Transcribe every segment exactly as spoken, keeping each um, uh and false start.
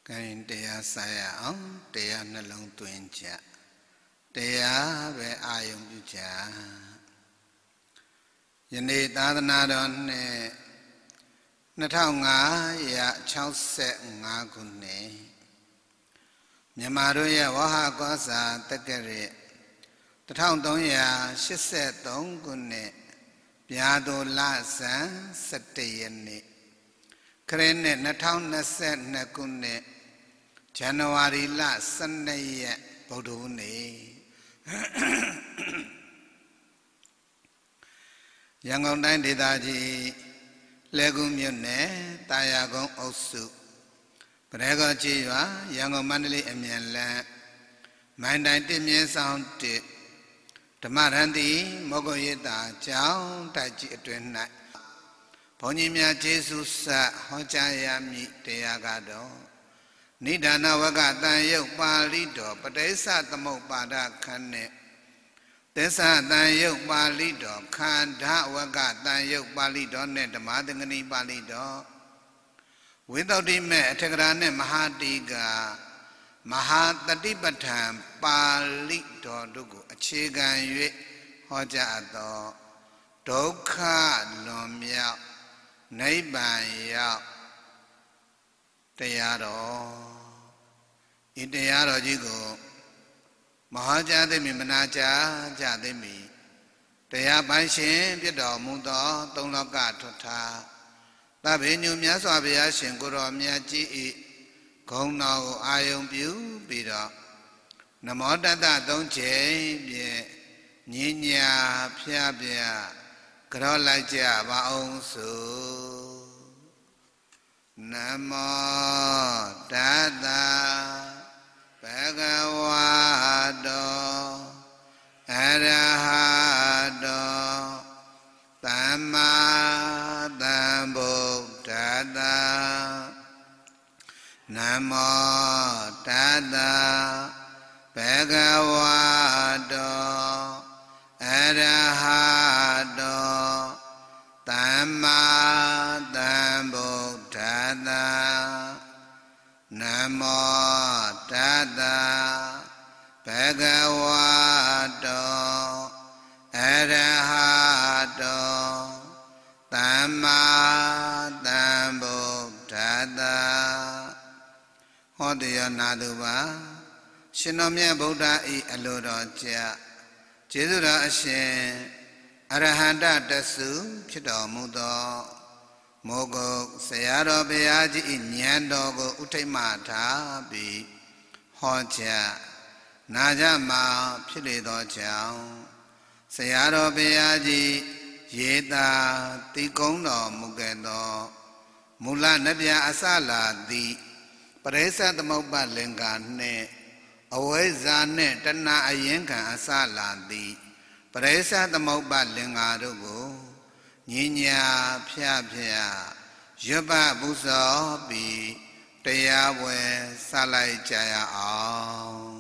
Kain Dea Saya on Dea Nalong Twinja Dea Be Ayum Buja Yane Dadanadon Natonga Ya Chauset Ngagune Yamaruya Waha Gosa Takari The town Donya Shiset Dongune Biado Lasan Satayane Krene Natown Naset Nakune January la Sunday Bodune Yangon Nine Didaji Legum Yune Tayagon Osu Prego Jiva Yango Mandali Emian Mindai Dimian Sound Tamarandi Mogoyeta Chow Taji Twin Night Ponimia Jesus Hojayami Teagado Nidana Wagata Yok Balido, but they sat the Mopada Kane. They sat the Yok Balido, Kanda Wagata Yok Balido, net the Madangani Balido. Without him, Tegrane Mahadiga Mahatadibatam Balido Dugu, a Chigan Hojado, Doka Lomia, Neighbor Yao. Teyaro Iteyaro Jigo Mahajademi Manaja Jademi Teya Banshin Pido Mudo Tonloka Tota Tabinu Miaswabia Shinguro Miaji Kongno Ayum Biu Bido Namodada Donche Ninya Piabia Grolaja Baonsu Namo Dada Bhagavado Arahado Tamma Sambuddhassa Namo Dada Bhagavado Arahado Tamma Sambuddhassa Namo Tassa Bhagavato Arahato Tamma Sambuddhassa Hodiya Naduva Shinomya Buddha I Aluroja Jidura Ashin Arahanta Dasu Chido Mudo Mogo Sayaro Beaji Inyando Utemata Bi Hoja Najama Pilido Chow Sayaro Beaji Yeda Tikono Mugendo Mula Nabia Asala Di Paresa the Moba Lenga Ne Aweza Ne Tana Ayenka Asala Di Paresa the Moba Lenga Rugo Ninya Pia Pia Yuba Buzo Bi Teyawe Salai Jaya Ao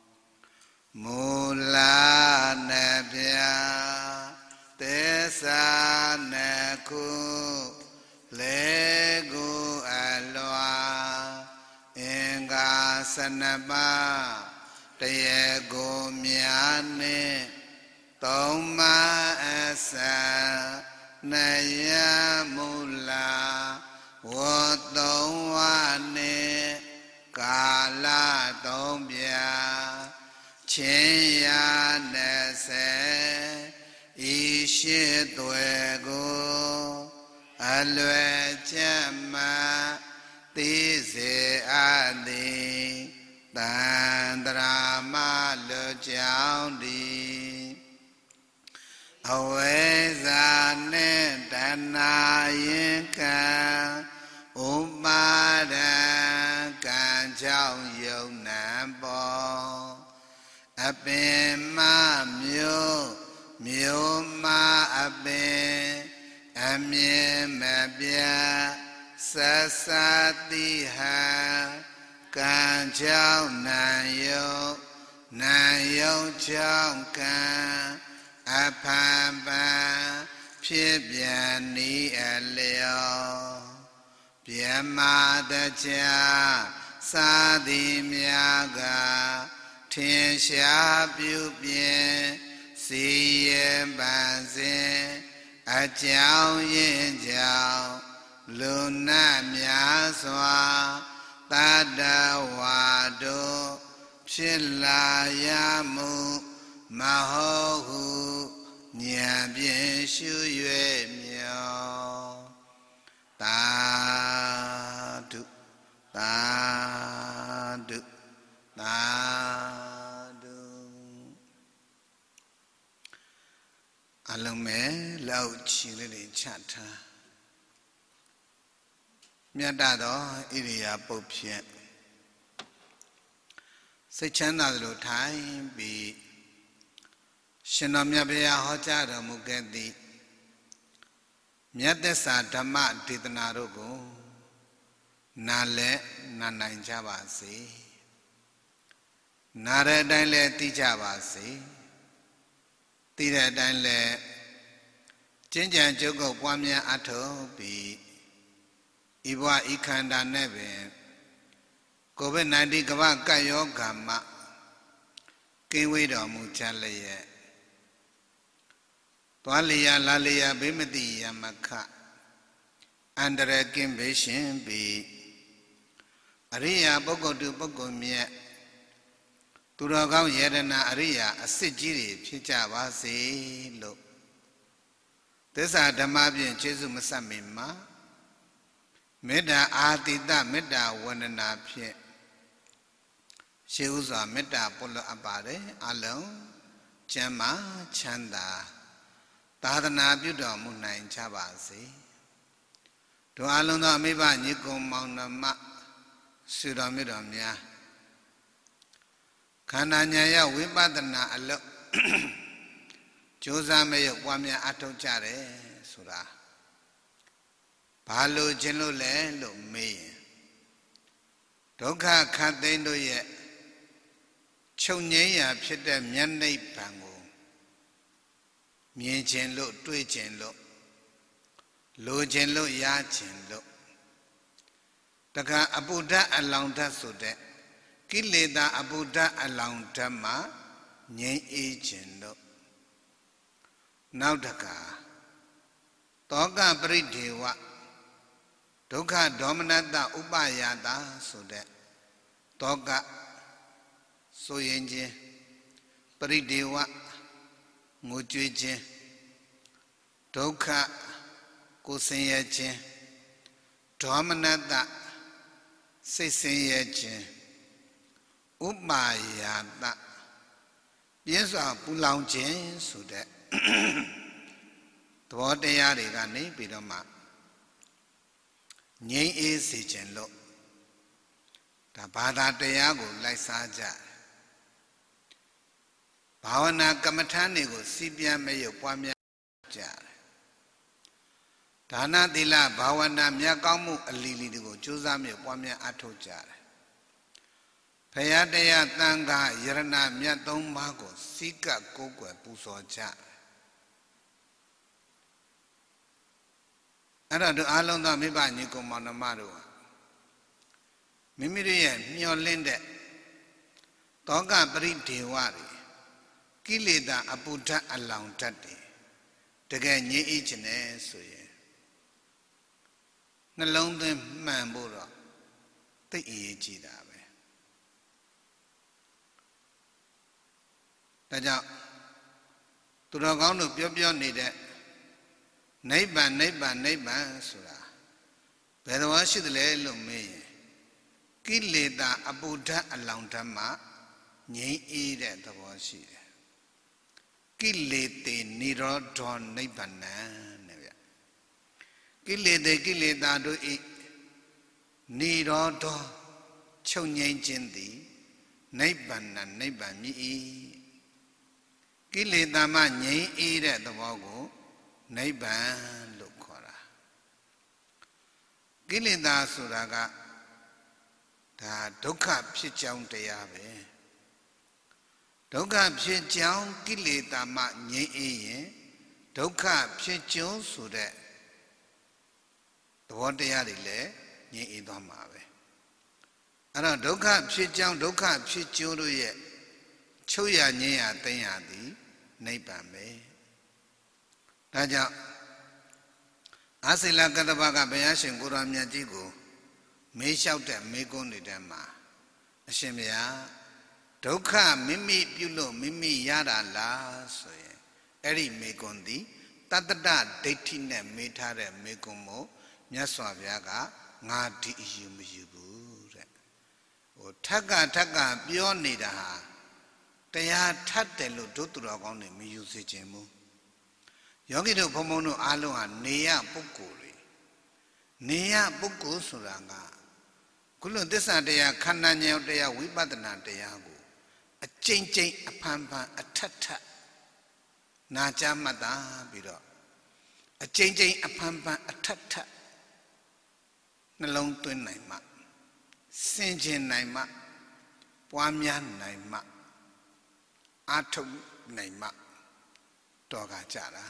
Mula Nebia Tesa Neku Legu Alwa Inga Sanaba Teyego Miane Toma Esa Naya Mula Wotowane Kala Tombia Chinya Nese Ishitwego Alwe Chema Tise Adi Tandrama Lujaundi Aweza ne dana yinka Umada kan chao yau nambo Abima myo myo ma abin Amye mabya sasatiha Kan chao na yo na yo chao kan Apamba Pibya ni aleo ပြမာတကြစာသည်များကထင်ရှားပြုပြင်စီရင်ပန်းစဉ်အကြောင်းရင်းကြောင့်လူနာများစွာတတ္တဝါတို့ဖြစ်လာရမှုမဟုတ်ဟုဉာဏ်ဖြင့်ရှု၍မြော်သာဓုသာဓုသာဓုအလုံးမဲ့လောက်ချီလေးတွေချထားမြတ်တော်ဣရိယာပုတ်ဖြင့်စိတ်ချမ်းသာသလိုထိုင်ပြီးရှင်တော်မြတ်ဗျာဟောကြားတော်မူခဲ့သည့်မြတ်သစ္စာဓမ္မဒေသနာတို့ကိုနားလဲနားနိုင်ကြပါစေနားတဲ့အတိုင်းလဲသိကြပါစေသိတဲ့အတိုင်းလဲကျင့်ကြံကြုတ်ကုတ်ပွားများအထောက်ပြီးဤဘဝဤခန္ဓာနဲ့ပင်ကိုဗစ် နာইနတီ ကမ္ဘာကပ်ရောဂါမှကင်းဝေးတော်မူကြလျက်သွားလျာလာလျာဘေးမတိယမခအန္တရာယ်ကင်းဘေးရှင်ပြီးအရိယာပုဂ္ဂိုလ်တုပုဂ္ဂိုလ်မြတ်သူတော်ကောင်းယရဏအရိယာအစစ်ကြီးတွေဖြစ်ကြပါစေလို့သစ္စာဓမ္မဖြင့်ကျေးဇူးမဆက်မီမှာမေတ္တာအာတိတမေတ္တာဝန္ဒနာဖြင့်ရှေးဥစွာမေတ္တာပို့လွှတ်အပ်ပါတယ်အလုံးကျမ်းမာချမ်းသာသာသနာပြုတော်မူနိုင်ကြပါစေတို့အလုံးသောအမိဘညီကုံမောင်နှမဆုတော်မြတ်တော်များခန္ဓာဉာဏ်ရောက်ဝိပဿနာအလုပ်ကြိုးစားမရပွားများအထောက်ကြတယ်ဆိုတာဘာလို့ခြင်းလို့လဲလို့မေးရင်ဒုက္ခခတ်သိမ်းတို့ရဲ့ချုပ်ငြိမ်းရာဖြစ်တဲ့မျက်နှိပ်ဗံကိုမြင်ခြင်းလို့တွေ့ခြင်းလို့လိုခြင်းလို့ရခြင်းလို့တခါအပုဒ္ဒအလောင်ဓာတ်ဆိုတဲ့ကိလေသာအပုဒ္ဒအလောင်ဓာတ်မှာငြိမ်းအေးခြင်းလို့နောက်တခါတောကပရိဒေဝဒုက္ခဒေါမနတဥပယာတဆိုတဲ့တောကဆိုရင်ခြင်းပရိဒေဝငိုကြွေးခြင်းဒုက္ခကိုဆင်းရဲခြင်းဒေါမနတစိတ်ဆင်းရဲခြင်းဥပယာတပြင်းစွာပူလောင်ခြင်းဆိုတဲ့သဘောတရားတွေကနေပြီးတော့မှငြိမ်းအေးစေခြင်းလို့ဒါဘာသာတရားကိုလိုက်စားကြဘာဝနာကမ္မထာတွေကိုစီးပြန်မရုပ်ပွားများကြတယ်ဒါနသီလဘာဝနာမြတ်ကောင်းမှုအလီလီတွေကိုကြိုးစားမြပွားများအထောက်ကြတယ်ဖရာတရားတန်ခါယရဏမြတ်သုံးပါးကိုစီကပ်ကိုးကွယ်ပူဇော်ကြအဲ့တော့တို့အားလုံးသောမိဘညီကောင်မောင်နှမတို့မိမိတို့ရဲ့မျှော်လင့်တဲ့တောကပရိဒေဝတွေကိလေသာအပုဒ္ဒအလောင်ဓာတ်တွေတကယ်ငြိမ်းအေးခြင်းနဲ့ဆိုရင်နှလုံးသွင်းမှန်ဖို့တော့သိအရေးကြီးတာပဲဒါကြောင့်သူတော်ကောင်းတို့ပြောပြောနေတဲ့နိဗ္ဗာန်နိဗ္ဗာန်နိဗ္ဗာန်ဆိုတာဘယ်တော့ရှိသလဲလို့မေးရင်ကိလေသာအပုဒ္ဒအလောင်ဓာတ်မှာငြိမ်းအေးတဲ့သဘောရှိတယ်ကိလေသေနိရောဓောနိဗ္ဗာန်နဲ့ဗျကိလေသေကိလေသာတို့ဤနိရောဓောချုပ်ငြိမ်းခြင်းသည်နိဗ္ဗာန်နိဗ္ဗာန်မြည်၏ကိလေသာမှငြိမ်းအေးတဲ့သဘောကိုနိဗ္ဗာန်လို့ခေါ်တာကိလေသာဆိုတာကဒါဒုက္ခဖြစ်ကြောင်းတရားပဲဒုက္ခဖြစ်ကြောင်းကိလေသာမှငြိမ်းအေးရင်ဒုက္ခဖြစ်ကျုံဆိုတဲ့သဘောတရားတွေလည်းငြိမ်းအေးသွားမှာပဲအဲ့တော့ဒုက္ခဖြစ်ကြောင်းဒုက္ခဖြစ်ကျိုးတို့ရဲ့ချုပ်ရငြိမ်းရသိမ်းရသည်နိဗ္ဗာန်ပဲဒါကြောင့်အာစိလကတ္တပကဘုရားရှင်ကိုရောမြတ်ကြီးကိုမေးလျှောက်တဲ့မေးခွန်းတွေထဲမှာအရှင်ဘုရားဒုက္ခမိမိပြုလို့မိမိရတာလားဆိုရင်အဲ့ဒီမေးခွန်းသည်တတ္တဒဒိဋ္ဌိနဲ့မေးထားတဲ့မေးခွန်းမို့မြတ်စွာဘုရားကငါဒီအယူမယူဘူးတဲ့ဟိုထက်ကထက်ကပြောနေတာဟာတရားထပ်တယ်လို့ဒုသူတော်ကောင်းတွေမယူစေခြင်းဘူးယောဂီတို့ဘုံဘုံတို့အားလုံးဟာနေရပုဂ္ဂိုလ်တွေနေရပုဂ္ဂိုလ်ဆိုတာကခုလိုသစ္စာတရားခန္ဓာဉာဏ်တရားဝိပဿနာတရားကိုအကျဉ်းချင်းအဖန်ဖန်အထက်ထက်နာကြားမှတ်တာပြီးတော့အကျဉ်းချင်းအဖန်ဖန်အထက်ထက်နှလုံးသွင်းနိုင်မှစင်ကြင်နိုင်မှပွားများနိုင်မှအာထုတ်နိုင်မှတော်ကကြတာ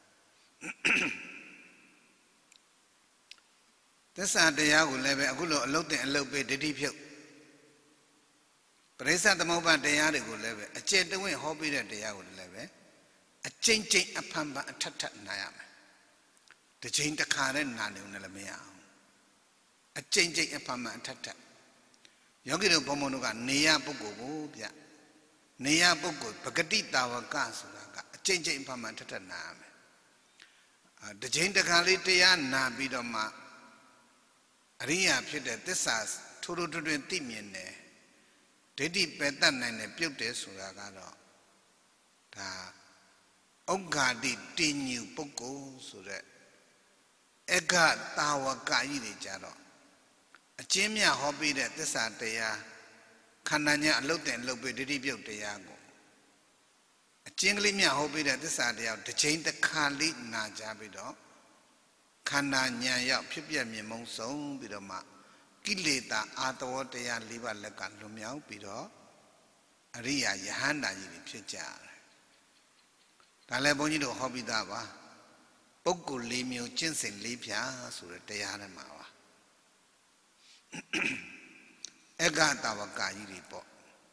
သစ္စာတရားကိုလည်းပဲအခုလိုအလုတ်တင်အလုတ်ပေးဒိဋ္ဌိဖြုတ်ပရိစ္ဆသမုပ္ပါတရားတွေကိုလည်းပဲအကျင့်တဝင့်ဟောပေးတဲ့တရားကိုလည်းပဲအကျင့်ချင်းအဖန်ဖန်အထက်ထက်နာရမယ်တစ်ချိန်တစ်ခါနဲ့နာနေုံနဲ့လည်းမရအောင်အကျင့်ချင်းအဖန်ဖန်အထက်ထက်ယောဂီတို့ဘုံဘုံတို့ကနေရပုဂ္ဂိုလ်ကိုဗျနေရပုဂ္ဂိုလ်ပဂတိတာဝကဆိုတာကအကျင့်ချင်းအဖန်ဖန်အထက်ထက်နာရမယ်တစ်ချိန်တစ်ခါလေးတရားနာပြီးတော့မှအရိယာဖြစ်တဲ့သစ္စာထိုးထိုးထွင်းထွင်းသိမြင်တယ်ဒိဋ္ဌိပယ်တတ်နိုင်တယ်ပြုတ်တယ်ဆိုတာကတော့ဒါဩဃာတိတင်ညူပုဂ္ဂိုလ်ဆိုတဲ့အက္ခတာဝကကြီးတွေကြတော့အကျဉ်းမြဟောပြီးတဲ့သစ္စာတရားခန္ဓာညာအလုတ်တင်အလုတ်ပေးဒိဋ္ဌိပြုတ်တရားကိုအကျဉ်းကလေးမြဟောပြီးတဲ့သစ္စာတရားတစ်ချိန်တစ်ခါလေးနာကြပြီးတော့ခန္ဓာဉာဏ်ရောက်ဖြစ်ပြမြင်မုံဆုံးပြီးတော့မှကိလေသာအာတဝတရား၄ပါးလက်ကလွန်မြောက်ပြီးတော့အရိယာယဟန္တာကြီးတွေဖြစ်ကြတယ်ဒါလည်းဘုန်းကြီးတို့ဟောပြီးသားပါပုဂ္ဂိုလ်၄မျိုးကျင့်စဉ်၄ဖြာဆိုတဲ့တရားထဲမှာပါအက္ခတာဝကကြီးတွေပေါ့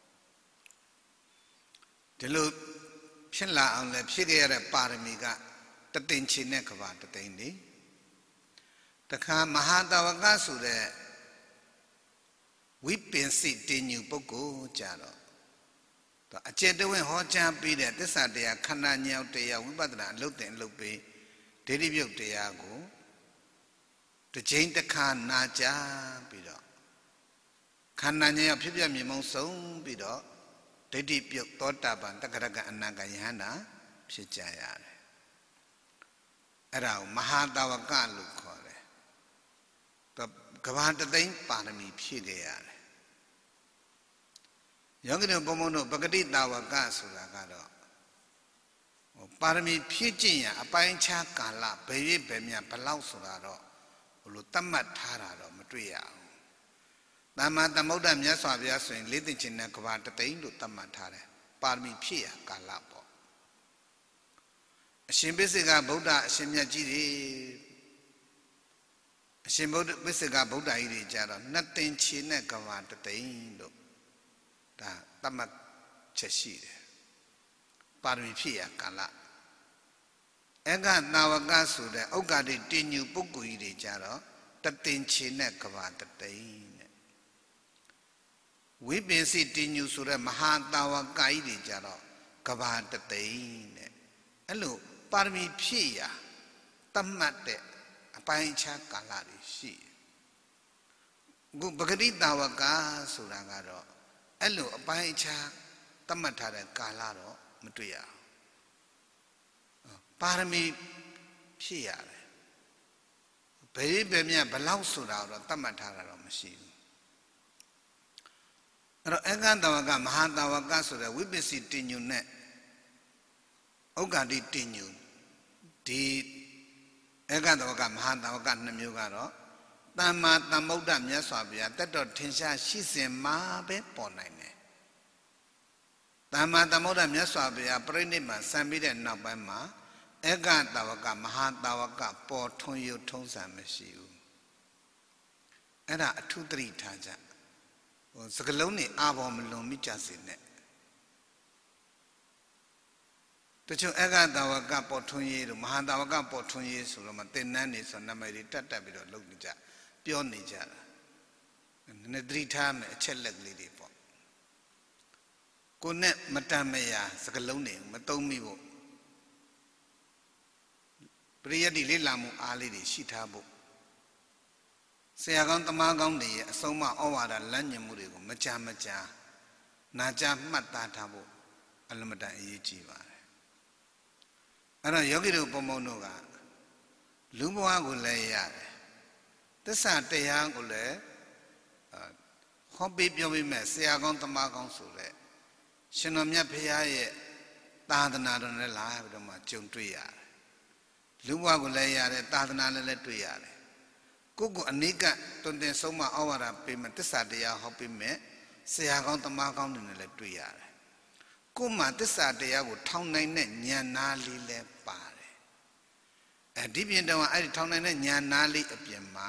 ဒီလိုဖြစ်လာအောင်လည်းဖြစ်ခဲ့ရတဲ့ပါရမီကတသိန်းချီနဲ့ကဘာတသိန်းလေတခါမဟာတာဝကဆိုတဲ့ဝိပင်စိတင်ညူပုဂ္ဂိုလ်ကြတော့အကျင့်တဝင့်ဟောကြားပြီးတဲ့သစ္စာတရားခန္ဓာဉာဏ်တရားဝိပဿနာအလုပ်တင်အလုပ်ပေးဒိဋ္ဌိပြုတ်တရားကိုတစ်ချိန်တစ်ခါနာကြားပြီးတော့ခန္ဓာဉာဏ်ဖြစ်ပြမြင်မုံဆုံးပြီးတော့ဒိဋ္ဌိပြုတ်သောတာပန်တက္ကရကအနာဂယဟန္တာဖြစ်ကြရတယ်အဲ့ဒါကိုမဟာတာဝကလို့ခေါ်တယ်ကဘာတသိန်းပါရမီဖြည့်ခဲ့ရတယ်ယောဂီတို့ဘုံဘုံတို့ပဂတိတာဝကဆိုတာကတော့ပါရမီဖြည့်ကျင့်ရအပိုင်းခြားကာလဘယ်ရွေ့ဘယ်မြဘလောက်ဆိုတာတော့ဘလို့တတ်မှတ်ထားတာတော့မတွေ့ရဘူးသမ္မာသမုဒ္ဒမြတ်စွာဘုရားဆိုရင်လေးသိချင်းနဲ့ကဘာတသိန်းလို့တတ်မှတ်ထားတယ်ပါရမီဖြည့်ရကာလပေါ့အရှင်ပိစိကဗုဒ္ဓအရှင်မြတ်ကြီးတွေအရှင်ဗုဒ္ဓပိစိကဗုဒ္ဓကြီးတွေကြတော့နှစ်သိန်းချီနဲ့ကဘာတသိန်းလို့ဒါတတ်မှတ်ချက်ရှိတယ်ပါရမီဖြည့်ရကာလအက္ခနာဝကဆိုတဲ့ဥက္ကဋ္ဌတင်ညူပုဂ္ဂိုလ်ကြီးတွေကြတော့တသိန်းချီနဲ့ကဘာတသိန်းတဲ့ဝိပင်စိတင်ညူဆိုတဲ့မဟာတာဝကကြီးတွေကြတော့ကဘာတသိန်းတဲ့အဲ့လိုပါရမီဖြည့်ရတတ်မှတ်တဲ့အပိုင်းခြားကာလတွေရှိတယ်အခုပဂတိတာဝကဆိုတာကတော့အဲ့လိုအပိုင်းအခြားသတ်မှတ်ထားတဲ့ကာလတော့မတွေ့ရဘူးပါရမီဖြည့်ရတယ်ဘယ်ဘယ်မြဘလောက်ဆိုတာတော့သတ်မှတ်ထားတာတော့မရှိဘူးအဲ့တော့အက္ခတာဝကမဟာတာဝကဆိုတဲ့ဝိပစ္စည်းတင်ညုနဲ့ဥက္ကဋ္ဌတင်ညုဒီအက္ခတာဝကမဟာတာဝကနှစ်မျိုးကတော့သမ္မာသမ္ဗုဒ္ဓမြတ်စွာဘုရားတက်တော်ထင်ရှားရှိစဉ်မှာပဲပေါ်နိုင်တယ်သမ္မာသမ္ဗုဒ္ဓမြတ်စွာဘုရားပြိဋိဘံစံပြီးတဲ့နောက်ပိုင်းမှာအက္ခတာဝကမဟာတာဝကပေါ်ထွန်းရုပ်ထုံးစံမရှိဘူးအဲ့ဒါအထုတရိထားကြဟိုစကလုံးနေအာဘောမလွန်မိကြစေနဲ့တချို့အဂတဝကပေါ်ထွန်းရေးတို့မဟာတဝကပေါ်ထွန်းရေးဆိုတော့မှသင်္นานနေဆိုနာမည်တွေတက်တက်ပြီးတော့လုပ်နေကြပြောနေကြတာနည်းနည်းသတိထားမယ်အချက်လက်ကလေးတွေပေါ့ကိုနဲ့မတန်မရာစကလုံးတွေမသုံးမိဖို့ပရိယတ်တိလေးလာမှုအားလေးတွေရှိထားဖို့ဆရာကောင်းတမန်ကောင်းတွေရဲ့အဆုံးအမဩဝါဒလမ်းညွှန်မှုတွေကိုမကြာမကြာနာကြားမှတ်သားထားဖို့အလွန်မတန်အရေးကြီးပါတယ်အဲ့တော့ယောဂီတို့ပုံပုံတို့ကလူဘဝကိုလည်းရတယ်သစ္စာတရားကိုလည်းဟောပေးပြောပေးမဲ့ဆရာကောင်းတမန်ကောင်းဆိုတဲ့ရှင်တော်မြတ်ဖရာရဲ့သာသနာတော်နဲ့လာပြီးတော့မှကြုံတွေ့ရတယ်လူဘဝကိုလည်းရတယ်သာသနာနဲ့လည်းတွေ့ရတယ်ကိုယ့်ကိုအနိကတွင်တင်ဆုံးမဩဝါဒပေးမဲ့သစ္စာတရားဟောပေးမဲ့ဆရာကောင်းတမန်ကောင်းတွေနဲ့လည်းတွေ့ရတယ်ကိုယ်မှာသစ္စာတရားကိုထောင်နိုင်တဲ့ဉာဏ်နာလေးလည်းပါတယ်အဲဒီပြင်တော့အဲ့ဒီထောင်နိုင်တဲ့ဉာဏ်နာလေးအပြင်မှာ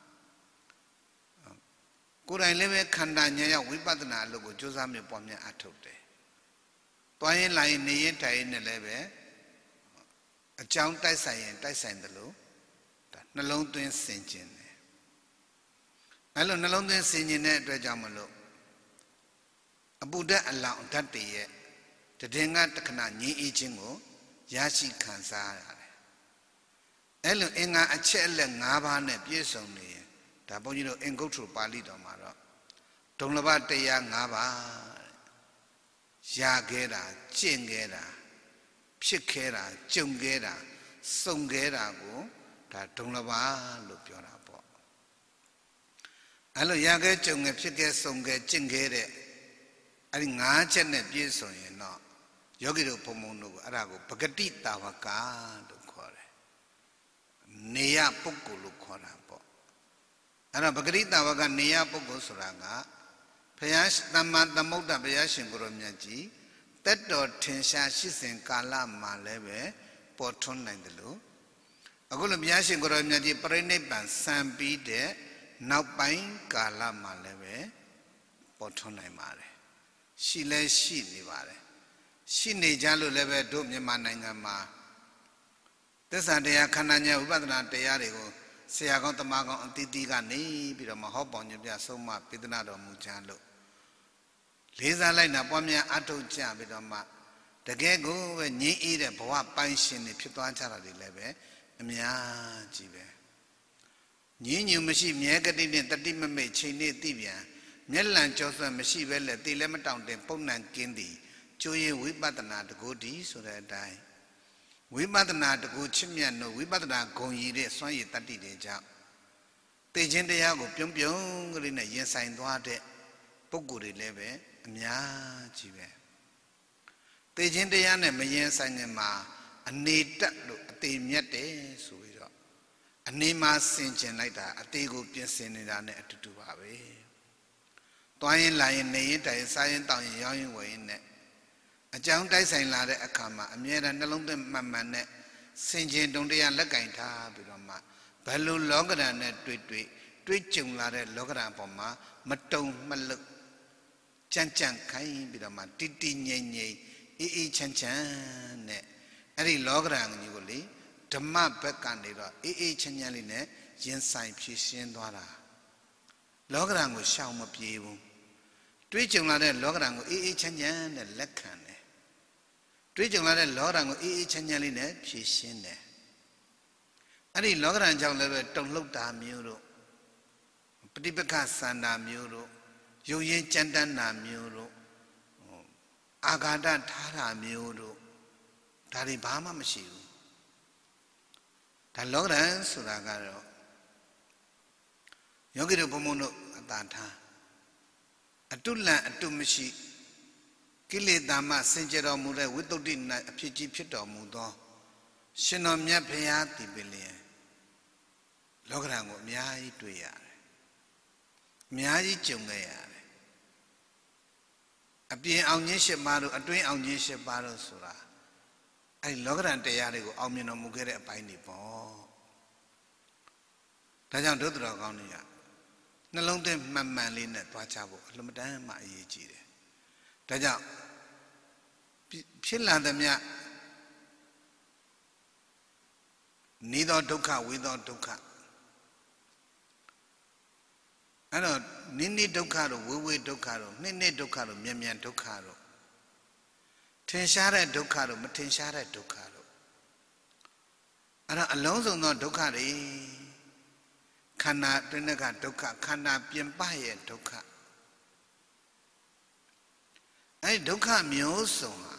ကိုယ်တိုင်လည်းပဲခန္ဓာဉာဏ်ရောက်ဝိပဿနာအလုပ်ကိုကြိုးစားမြပွားများအထုတ်တယ်တွားရင်လာရင်နေရင်ထိုင်ရင်လည်းပဲအကြောင်းတိုက်ဆိုင်ရင်တိုက်ဆိုင်တယ်လို့ဒါနှလုံးသွင်းဆင်ခြင်တယ်အဲ့လိုနှလုံးသွင်းဆင်ခြင်တဲ့အတွက်ကြောင့်မလို့အပုဒ္ဒအလောင်းဓာတ်တည်းရဲ့တည်ငါတခဏငြိမ်းအေးခြင်းကိုရရှိခံစားရတယ်အဲ့လိုအင်္ဂါအချက်အလက်၅ပါးနဲ့ပြည့်စုံနေရင်ဒါဘုန်းကြီးတို့အင်္ဂုတ္တရပါဠိတော်မှာတော့ဒုံလဘတရား၅ပါးရခဲ့တာကျင့်ခဲ့တာဖြစ်ခဲ့တာကြုံခဲ့တာစုံခဲ့တာကိုဒါဒုံလဘလို့ပြောတာပေါ့အဲ့လိုရခဲ့ကြုံခဲ့ဖြစ်ခဲ့စုံခဲ့ကျင့်ခဲ့တဲ့အဲ့ဒီ၅ချက်နဲ့ပြည့်စုံရင်တော့ယောဂီတို့ဘုံဘုံတို့ကအဲ့ဒါကိုပဂတိတာဝကလို့ခေါ်တယ်နေရပုဂ္ဂိုလ်လို့ခေါ်တာပေါ့အဲ့တော့ပဂတိတာဝကနေရပုဂ္ဂိုလ်ဆိုတာကဘုရားသမ္မာသမုဒ္ဒဘုရားရှင်ကိုရောမြတ်ကြီးတက်တော်ထင်ရှားရှိစဉ်ကာလမှာလည်းပဲပေါ်ထွန်းနိုင်တယ်လို့အခုလိုဘုရားရှင်ကိုရောမြတ်ကြီးပြိဋိဘံစံပြီးတဲ့နောက်ပိုင်းကာလမှာလည်းပဲပေါ်ထွန်းနိုင်ပါတယ်ရှိလဲရှိနေပါတယ်ရှိနေကြလို့လည်းပဲတို့မြန်မာနိုင်ငံမှာသစ္စာတရားခန္ဓာဉာဏ်ဝိပဿနာတရားတွေကိုဆရာကောင်းတမန်ကောင်းအသီးသီးကနေပြီးတော့မဟောပေါညပြဆုံးမပေးသနာတော်မူကြလို့လေးစားလိုက်တာပွားများအထုတ်ကြပြီးတော့မှတကယ်ကိုပဲငြိမ်းအေးတဲ့ဘဝပိုင်ရှင်တွေဖြစ်သွားကြတာတွေလည်းပဲအများကြီးပဲငြင်းညူမရှိမြဲကတိနဲ့တတိမမိတ်ချိန်နဲ့သိပြန်မျက်လန့်ကြောဆွဲမရှိပဲလေတိလည်းမတောင့်တင်ပုံနှံကင်းသည်ကျိုးရင်ဝိပဿနာတကူဒီဆိုတဲ့အတိုင်းဝိပဿနာတကူချစ်မြတ်လို့ဝိပဿနာဂုံရည်တဲ့စွမ်းရည်တတ္တိတွေကြောင့်သိခြင်းတရားကိုပြုံးပြုံးကလေးနဲ့ရင်ဆိုင်သွားတဲ့ပုဂ္ဂိုလ်တွေလည်းပဲအများကြီးပဲသိခြင်းတရားနဲ့မရင်ဆိုင်ခင်မှာအနေတက်လို့အသေးမြတ်တယ်ဆိုပြီးတော့အနေမှာဆင်ကျင်လိုက်တာအသေးကိုပြင်ဆင်နေတာနဲ့အတူတူပါပဲတွားရင်လာရင်နေရင်တိုင်စားရင်တောင်းရင်ရောင်းရင်ဝယ်ရင်နဲ့အကြောင်းတိုက်ဆိုင်လာတဲ့အခါမှာအမြဲတမ်းနှလုံးသွင်းမှန်မှန်နဲ့ဆင်ခြင်တုံတရားလက်ကင်ထားပြီးတော့မှဘယ်လိုလောကဓာတ်နဲ့တွေ့တွေ့တွေ့ကြုံလာတဲ့လောကဓာတ်ပေါ်မှာမတုံမလွတ်ကြံ့ကြံ့ခိုင်းပြီးတော့မှတိတိငြိမ်ငြိမ်အေးအေးချမ်းချမ်းနဲ့အဲ့ဒီလောကဓာတ်ကြီးကိုလေဓမ္မဘက်ကနေတော့အေးအေးချမ်းချမ်းလေးနဲ့ရင်ဆိုင်ဖြည့်ရှင်းသွားတာလောကဓာတ်ကိုရှောင်မပြေဘူးတွေးကြုံလာတဲ့လောကဓာတ်ကိုအေးအေးချမ်းချမ်းနဲ့လက်ခံတယ်တွေးကြုံလာတဲ့လောကဓာတ်ကိုအေးအေးချမ်းချမ်းလေးနဲ့ဖြည့်ရှင်းတယ်အဲ့ဒီလောကဓာတ်ကြောင့်လည်းပဲတုံလှုပ်တာမျိုးတို့ပฏิပက္ခစန္ဒာမျိုးတို့ယုံရင်ကြမ်းတမ်းတာမျိုးတို့အာဃာတထားတာမျိုးတို့ဒါတွေဘာမှမရှိဘူးဒါလောကဓာတ်ဆိုတာကတော့ယောဂီတို့ဘုံဘုံတို့အတာထားအတုလန့်အတုမရှိကိလေသာမှစင်ကြယ်တော်မူတဲ့ဝိသုဒ္ဓိနာအဖြစ်ကြီးဖြစ်တော်မူသောရှင်တော်မြတ်ဘုရားတည်ပင်လျင်လောကဓာတ်ကိုအများကြီးတွေ့ရတယ်အများကြီးကြုံခဲ့ရတယ်အပြင်အောင်ခြင်း၈ပါးတို့အတွင်းအောင်ခြင်း၈ပါးတို့ဆိုတာအဲ့ဒီလောကဓာတ်တရားတွေကိုအောင်မြင်တော်မူခဲ့တဲ့အပိုင်းတွေပေါ့ဒါကြောင့်ဒုသတော်ကောင်းတွေကနှလုံးသွင်းမှန်မှန်လေးနဲ့သွားချဖို့အလွန်တမ်းမှအရေးကြီးတယ်ဒါကြောင့်ဖြစ်လာသမျှနေသောဒုက္ခဝေသောဒုက္ခအဲ့တော့နိနိဒုက္ခတို့ဝေဝေဒုက္ခတို့နှစ်နှစ်ဒုက္ခတို့မြန်မြန်ဒုက္ခတို့ထင်ရှားတဲ့ဒုက္ခတို့မထင်ရှားတဲ့ဒုက္ခတို့အဲ့တော့အလုံးစုံသောဒုက္ခတွေခန္ဓာတွင်းကဒုက္ခခန္ဓာပြင်ပရဲ့ဒုက္ခအဲ့ဒုက္ခမျိုးစုံဟာ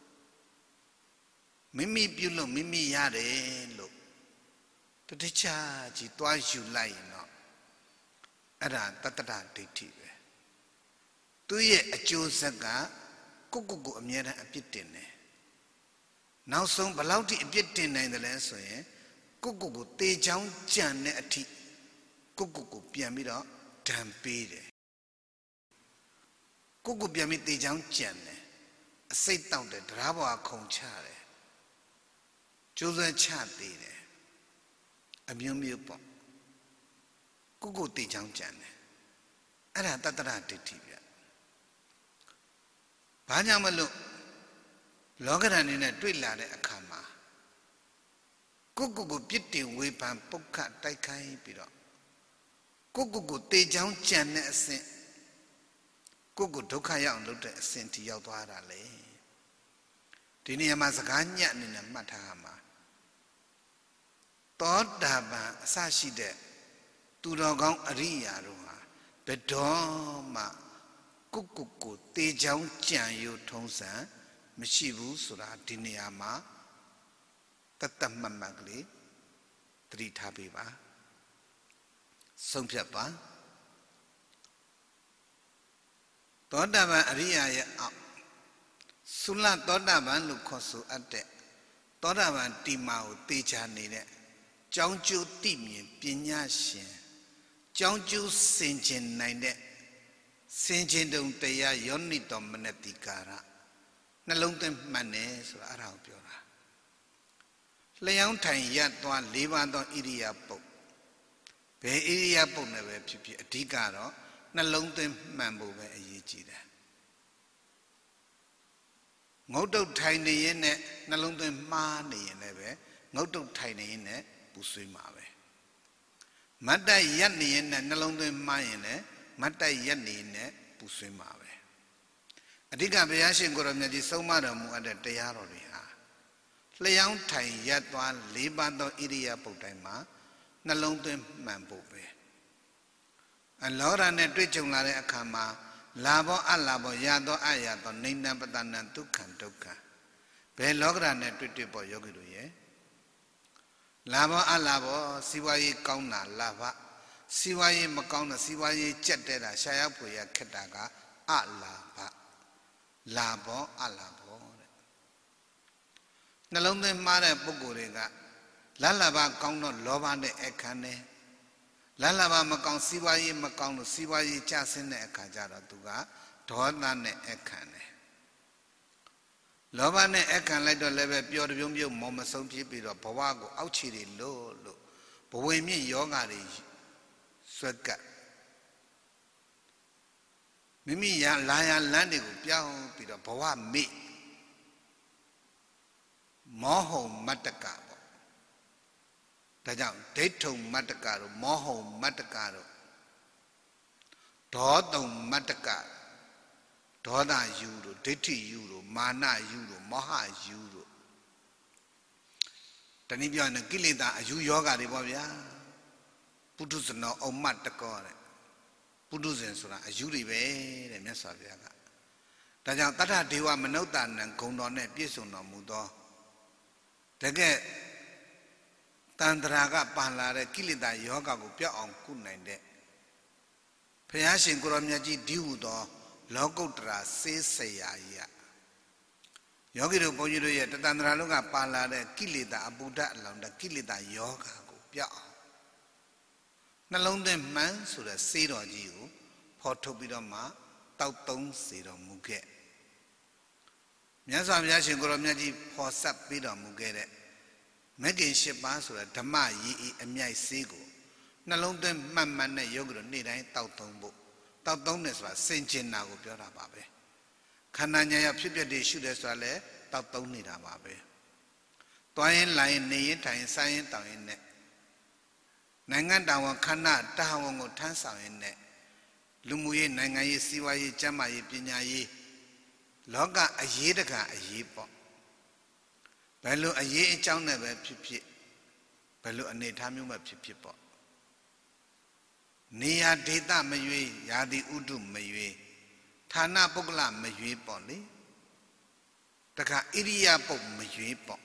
မိမိပြုလို့မိမိရတယ်လို့တတိချာကြီးတွားယူလိုက်ရင်တော့အဲ့ဒါတတ္တရဒိဋ္ဌိပဲသူရဲ့အကျိုးဆက်ကကိုကိုကိုအမြဲတမ်းအပြစ်တင်တယ်နောက်ဆုံးဘလောက်ထိအပြစ်တင်နိုင်တယ်လဲဆိုရင်ကိုကိုကိုတေချောင်းကြံတဲ့အထိကိုကိုကိုပြန်ပြီးတော့ဒဏ်ပေးတယ်ကိုကိုပြန်ပြီးတေချောင်းကြံတယ်အစိတ်တောက်တယ်တရားပေါ်ခုံချတယ်ကျိုးစွဲချသေးတယ်အမျိုးမျိုးပေါ့ကိုကိုတေချောင်းကြံတယ်အဲ့ဒါတတ္တရဒိဋ္ဌိဗျဘာကြောင့်မလို့လောကဓာတ်နေနဲ့တွေ့လာတဲ့အခါမှာကိုကိုကိုပြစ်တင်ဝေဖန်ပုတ်ခတ်တိုက်ခိုင်းပြီးတော့ကိုကိုကိုတေချောင်းကြံတဲ့အဆင့်ကိုကိုဒုက္ခရောက်အောင်လုပ်တဲ့အဆင့်ထိရောက်သွားတာလေဒီနေရာမှာစကားညက်အနေနဲ့မှတ်ထားရမှာသောတာပန်အစရှိတဲ့သူတော်ကောင်းအရိယာတို့ဟာဘယ်တော့မှကုကုကိုတေချောင်းကြံရုံထုံးစံမရှိဘူးဆိုတာဒီနေရာမှာတတ်တတ်မှတ်မှတ်ကလေးသတိထားပေးပါဆုံးဖြတ်ပါသောတာပန်အရိယာရဲ့အောက်သုလသောတာပန်လို့ခေါ်ဆိုအပ်တဲ့သောတာပန်တိမာကိုတေချာနေတဲ့ကြောင်းကျိုးသိမြင်ပညာရှင်ကြောင်းကျိုးစင်ကျင်နိုင်တဲ့စင်ကျင်တုံတရားယောနိတော်မနတိကာရနှလုံးသွင်းမှန်တယ်ဆိုတာအဲ့ဒါကိုပြောတာလျှောင်းထိုင်ရသွား၄ပါးသောဣရိယာပုတ်ဘယ်ဣရိယာပုတ်နဲ့ပဲဖြစ်ဖြစ်အဓိကတော့နှလုံးသွင်းမှန်ဖို့ပဲအရေးကြီးတယ်ငုတ်တုတ်ထိုင်နေရင်နဲ့နှလုံးသွင်းမှားနေရင်လည်းပဲငုတ်တုတ်ထိုင်နေရင်နဲ့ပူဆွေးမှာပဲမတ်တိုက်ရက်နေရင်နဲ့နှလုံးသွင်းမှားရင်လည်းမတ်တိုက်ရက်နေရင်နဲ့ပူဆွေးမှာပဲအဓိကဘုရားရှင်ကိုယ်တော်မြတ်ကြီးဆုံးမတော်မူအပ်တဲ့တရားတော်တွေဟာလျှောင်းထိုင်ရက်သွား၄ပါးသောဣရိယာပုတ်တိုင်းမှာနှလုံးသွင်းမှန်ဖို့ပဲအလောရနဲ့တွေ့ကြုံလာတဲ့အခါမှာလာဘောအလာဘောရသောအရသောနိဏပတနံဒုက္ခံဒုက္ခဘယ်လောကရနဲ့တွေ့တွေ့ပေါ်ယောဂီတို့ရဲ့လာဘောအလာဘောစီဝါရေးကောင်းတာလာဘစီဝါရေးမကောင်းတာစီဝါရေးကြက်တဲ့တာရှာရောက်ဖွေရခက်တာကအလာဘလာဘောအလာဘောတဲ့နှလုံးသွင်းမှားတဲ့ပုဂ္ဂိုလ်တွေကလလဘကောင်းတော့လောဘနဲ့အခန်းနဲ့လလဘမကောင်းစီဝါရေးမကောင်းလို့စီဝါရေးကျဆင်းတဲ့အခါကျတော့သူကဒေါသနဲ့အခန်းတယ်လောဘနဲ့အခန်းလိုက်တော့လည်းပဲပျော်တပြုံးပြုံးမောမဆုံးဖြစ်ပြီးတော့ဘဝကိုအောက်ခြေတွေလို့လို့ဘဝမြင့်ယောဂါတွေဆွဲကပ်မိမိရလာရလမ်းတွေကိုပြောင်းပြီးတော့ဘဝမေ့မောဟုံမတ္တကပေါ့ဒါကြောင့်ဒိဋ္ဌုံမတ္တကတို့မောဟုံမတ္တကတို့ဒေါတုံမတ္တကဒေါသယူတို့ဒိဋ္ဌိယူတို့မာနယူတို့မောဟယူတို့တနည်းပြောရင်ကိလေသာအယူယောဂတွေပေါ့ဗျာပုထုဇနောအမတ်တကောတဲ့ပုထုဇဉ်ဆိုတာအယူတွေပဲတဲ့မြတ်စွာဘုရားကဒါကြောင့်တထဒေဝမနုဿာနံဂုံတော်နဲ့ပြည့်စုံတော်မူသောတကယ်တန်ត្រာကပန်လာတဲ့ကိလေသာယောဂကိုပြောက်အောင်ကုနိုင်တဲ့ဘုရားရှင်ကိုရောမြတ်ကြီးဒီဟုသောလောကုတ္တရာစေးစရာကြီးယောဂီတို့ဘုန်းကြီးတို့ရဲ့တတန္တရာလုံးကပန်လာတဲ့ကိလေသာအပူဓာတ်အလောင်းတဲ့ကိလေသာယောဂကိုပြောက်အောင်နှလုံးသွင်းမှန်ဆိုတဲ့စေးတော်ကြီးကိုဖော်ထုတ်ပြီးတော့မှတောက်သုံးစေတော်မူခဲ့မြတ်စွာဘုရားရှင်ကိုရောမြတ်ကြီးဖော်ဆက်ပြီးတော်မူခဲ့တဲ့မဂ္ဂင်၈ပါးဆိုတဲ့ဓမ္မရည်ဤအမြိုက်စေးကိုနှလုံးသွင်းမှန်မှန်နဲ့ယောဂီတို့နေ့တိုင်းတောက်သုံးဖို့တောက်သုံးတယ်ဆိုတာစင်ကျင်တာကိုပြောတာပါပဲခန္ဓာဉာဏ်ရဖြစ်ဖြစ်တွေရှုတယ်ဆိုတာလည်းတောက်သုံးနေတာပါပဲတွားရင်လာရင်နေရင်ထိုင်ရင်စားရင်တောင်းရင်နဲ့နိုင်ငံတော်ဝန်ခန္ဓာတာဝန်ကိုထမ်းဆောင်ရင်နဲ့လူမှုရေးနိုင်ငံရေးစီးပွားရေးကျန်းမာရေးပညာရေးလောကအရေးတကာအရေးပေါ့ဘယ်လိုအရေးအကြောင်းနဲ့ပဲဖြစ်ဖြစ်ဘယ်လိုအနေထားမျိုးမှဖြစ်ဖြစ်ပေါ့နေရာဒေသမရွေးယာတိဥတုမရွေးဌာနပုဂ္ဂလမရွေးပေါ့လေတခါဣရိယာပုတ်မရွေးပေါ့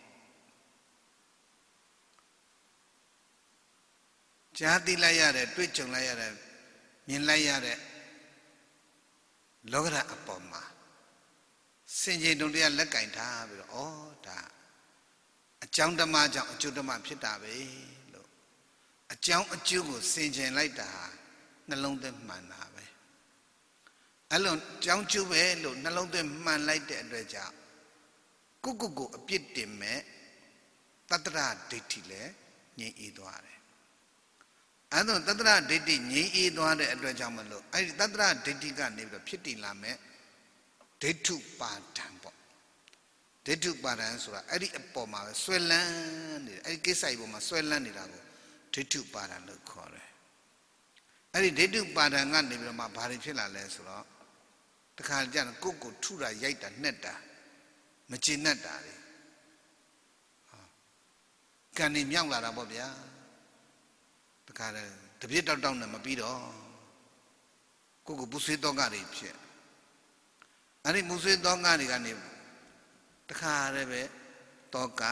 ကြားသိလိုက်ရတဲ့တွေ့ကြုံလိုက်ရတဲ့မြင်လိုက်ရတဲ့လောကဓာတ်အပေါ်မှာစင်ကြယ်တုံတရားလက်ကင်ထားပြီးတော့ဩဒါအကြောင်းဓမ္မကြောင့်အကျိုးဓမ္မဖြစ်တာပဲလို့အကြောင်းအကျိုးကိုစင်ကြယ်လိုက်တာနှလုံးသွင်းမှန်တာပဲအဲ့လိုကြောင်းကျိုးပဲလို့နှလုံးသွင်းမှန်လိုက်တဲ့အတွက်ကြောင့်ကုကုကိုအပြစ်တင်မဲ့တတ္တရဒိဋ္ဌိလည်းငြိမ့်အေးသွားတယ်အဲ့တော့တတ္တရဒိဋ္ဌိငြိမ့်အေးသွားတဲ့အတွက်ကြောင့်မလို့အဲ့ဒီတတ္တရဒိဋ္ဌိကနေပြီးတော့ဖြစ်တည်လာမဲ့ဒိဋ္ဌုပါဒံပေါ့ဒိဋ္ဌုပါဒံဆိုတာအဲ့ဒီအပေါ်မှာပဲဆွဲလန်းနေတယ်အဲ့ဒီကိစ္စကြီးပေါ်မှာဆွဲလန်းနေတာကိုဒိဋ္ဌုပါဒံလို့ခေါ်တယ်အဲ့ဒီဒိဋ္ဌုပါဒံကနေပြီးတော့မှဘာတွေဖြစ်လာလဲဆိုတော့တခါကြတော့ကိုယ့်ကိုထုတာရိုက်တာနှက်တာမကျေနပ်တာလေကံနေမြောက်လာတာပေါ့ဗျာတခါတည်းတပြည့်တောက်တောက်နဲ့မပြီးတော့ကိုယ့်ကိုပူဆွေးတော့ကတွေဖြစ်အဲ့ဒီပူဆွေးတော့ကတွေကနေတခါတည်းပဲတောက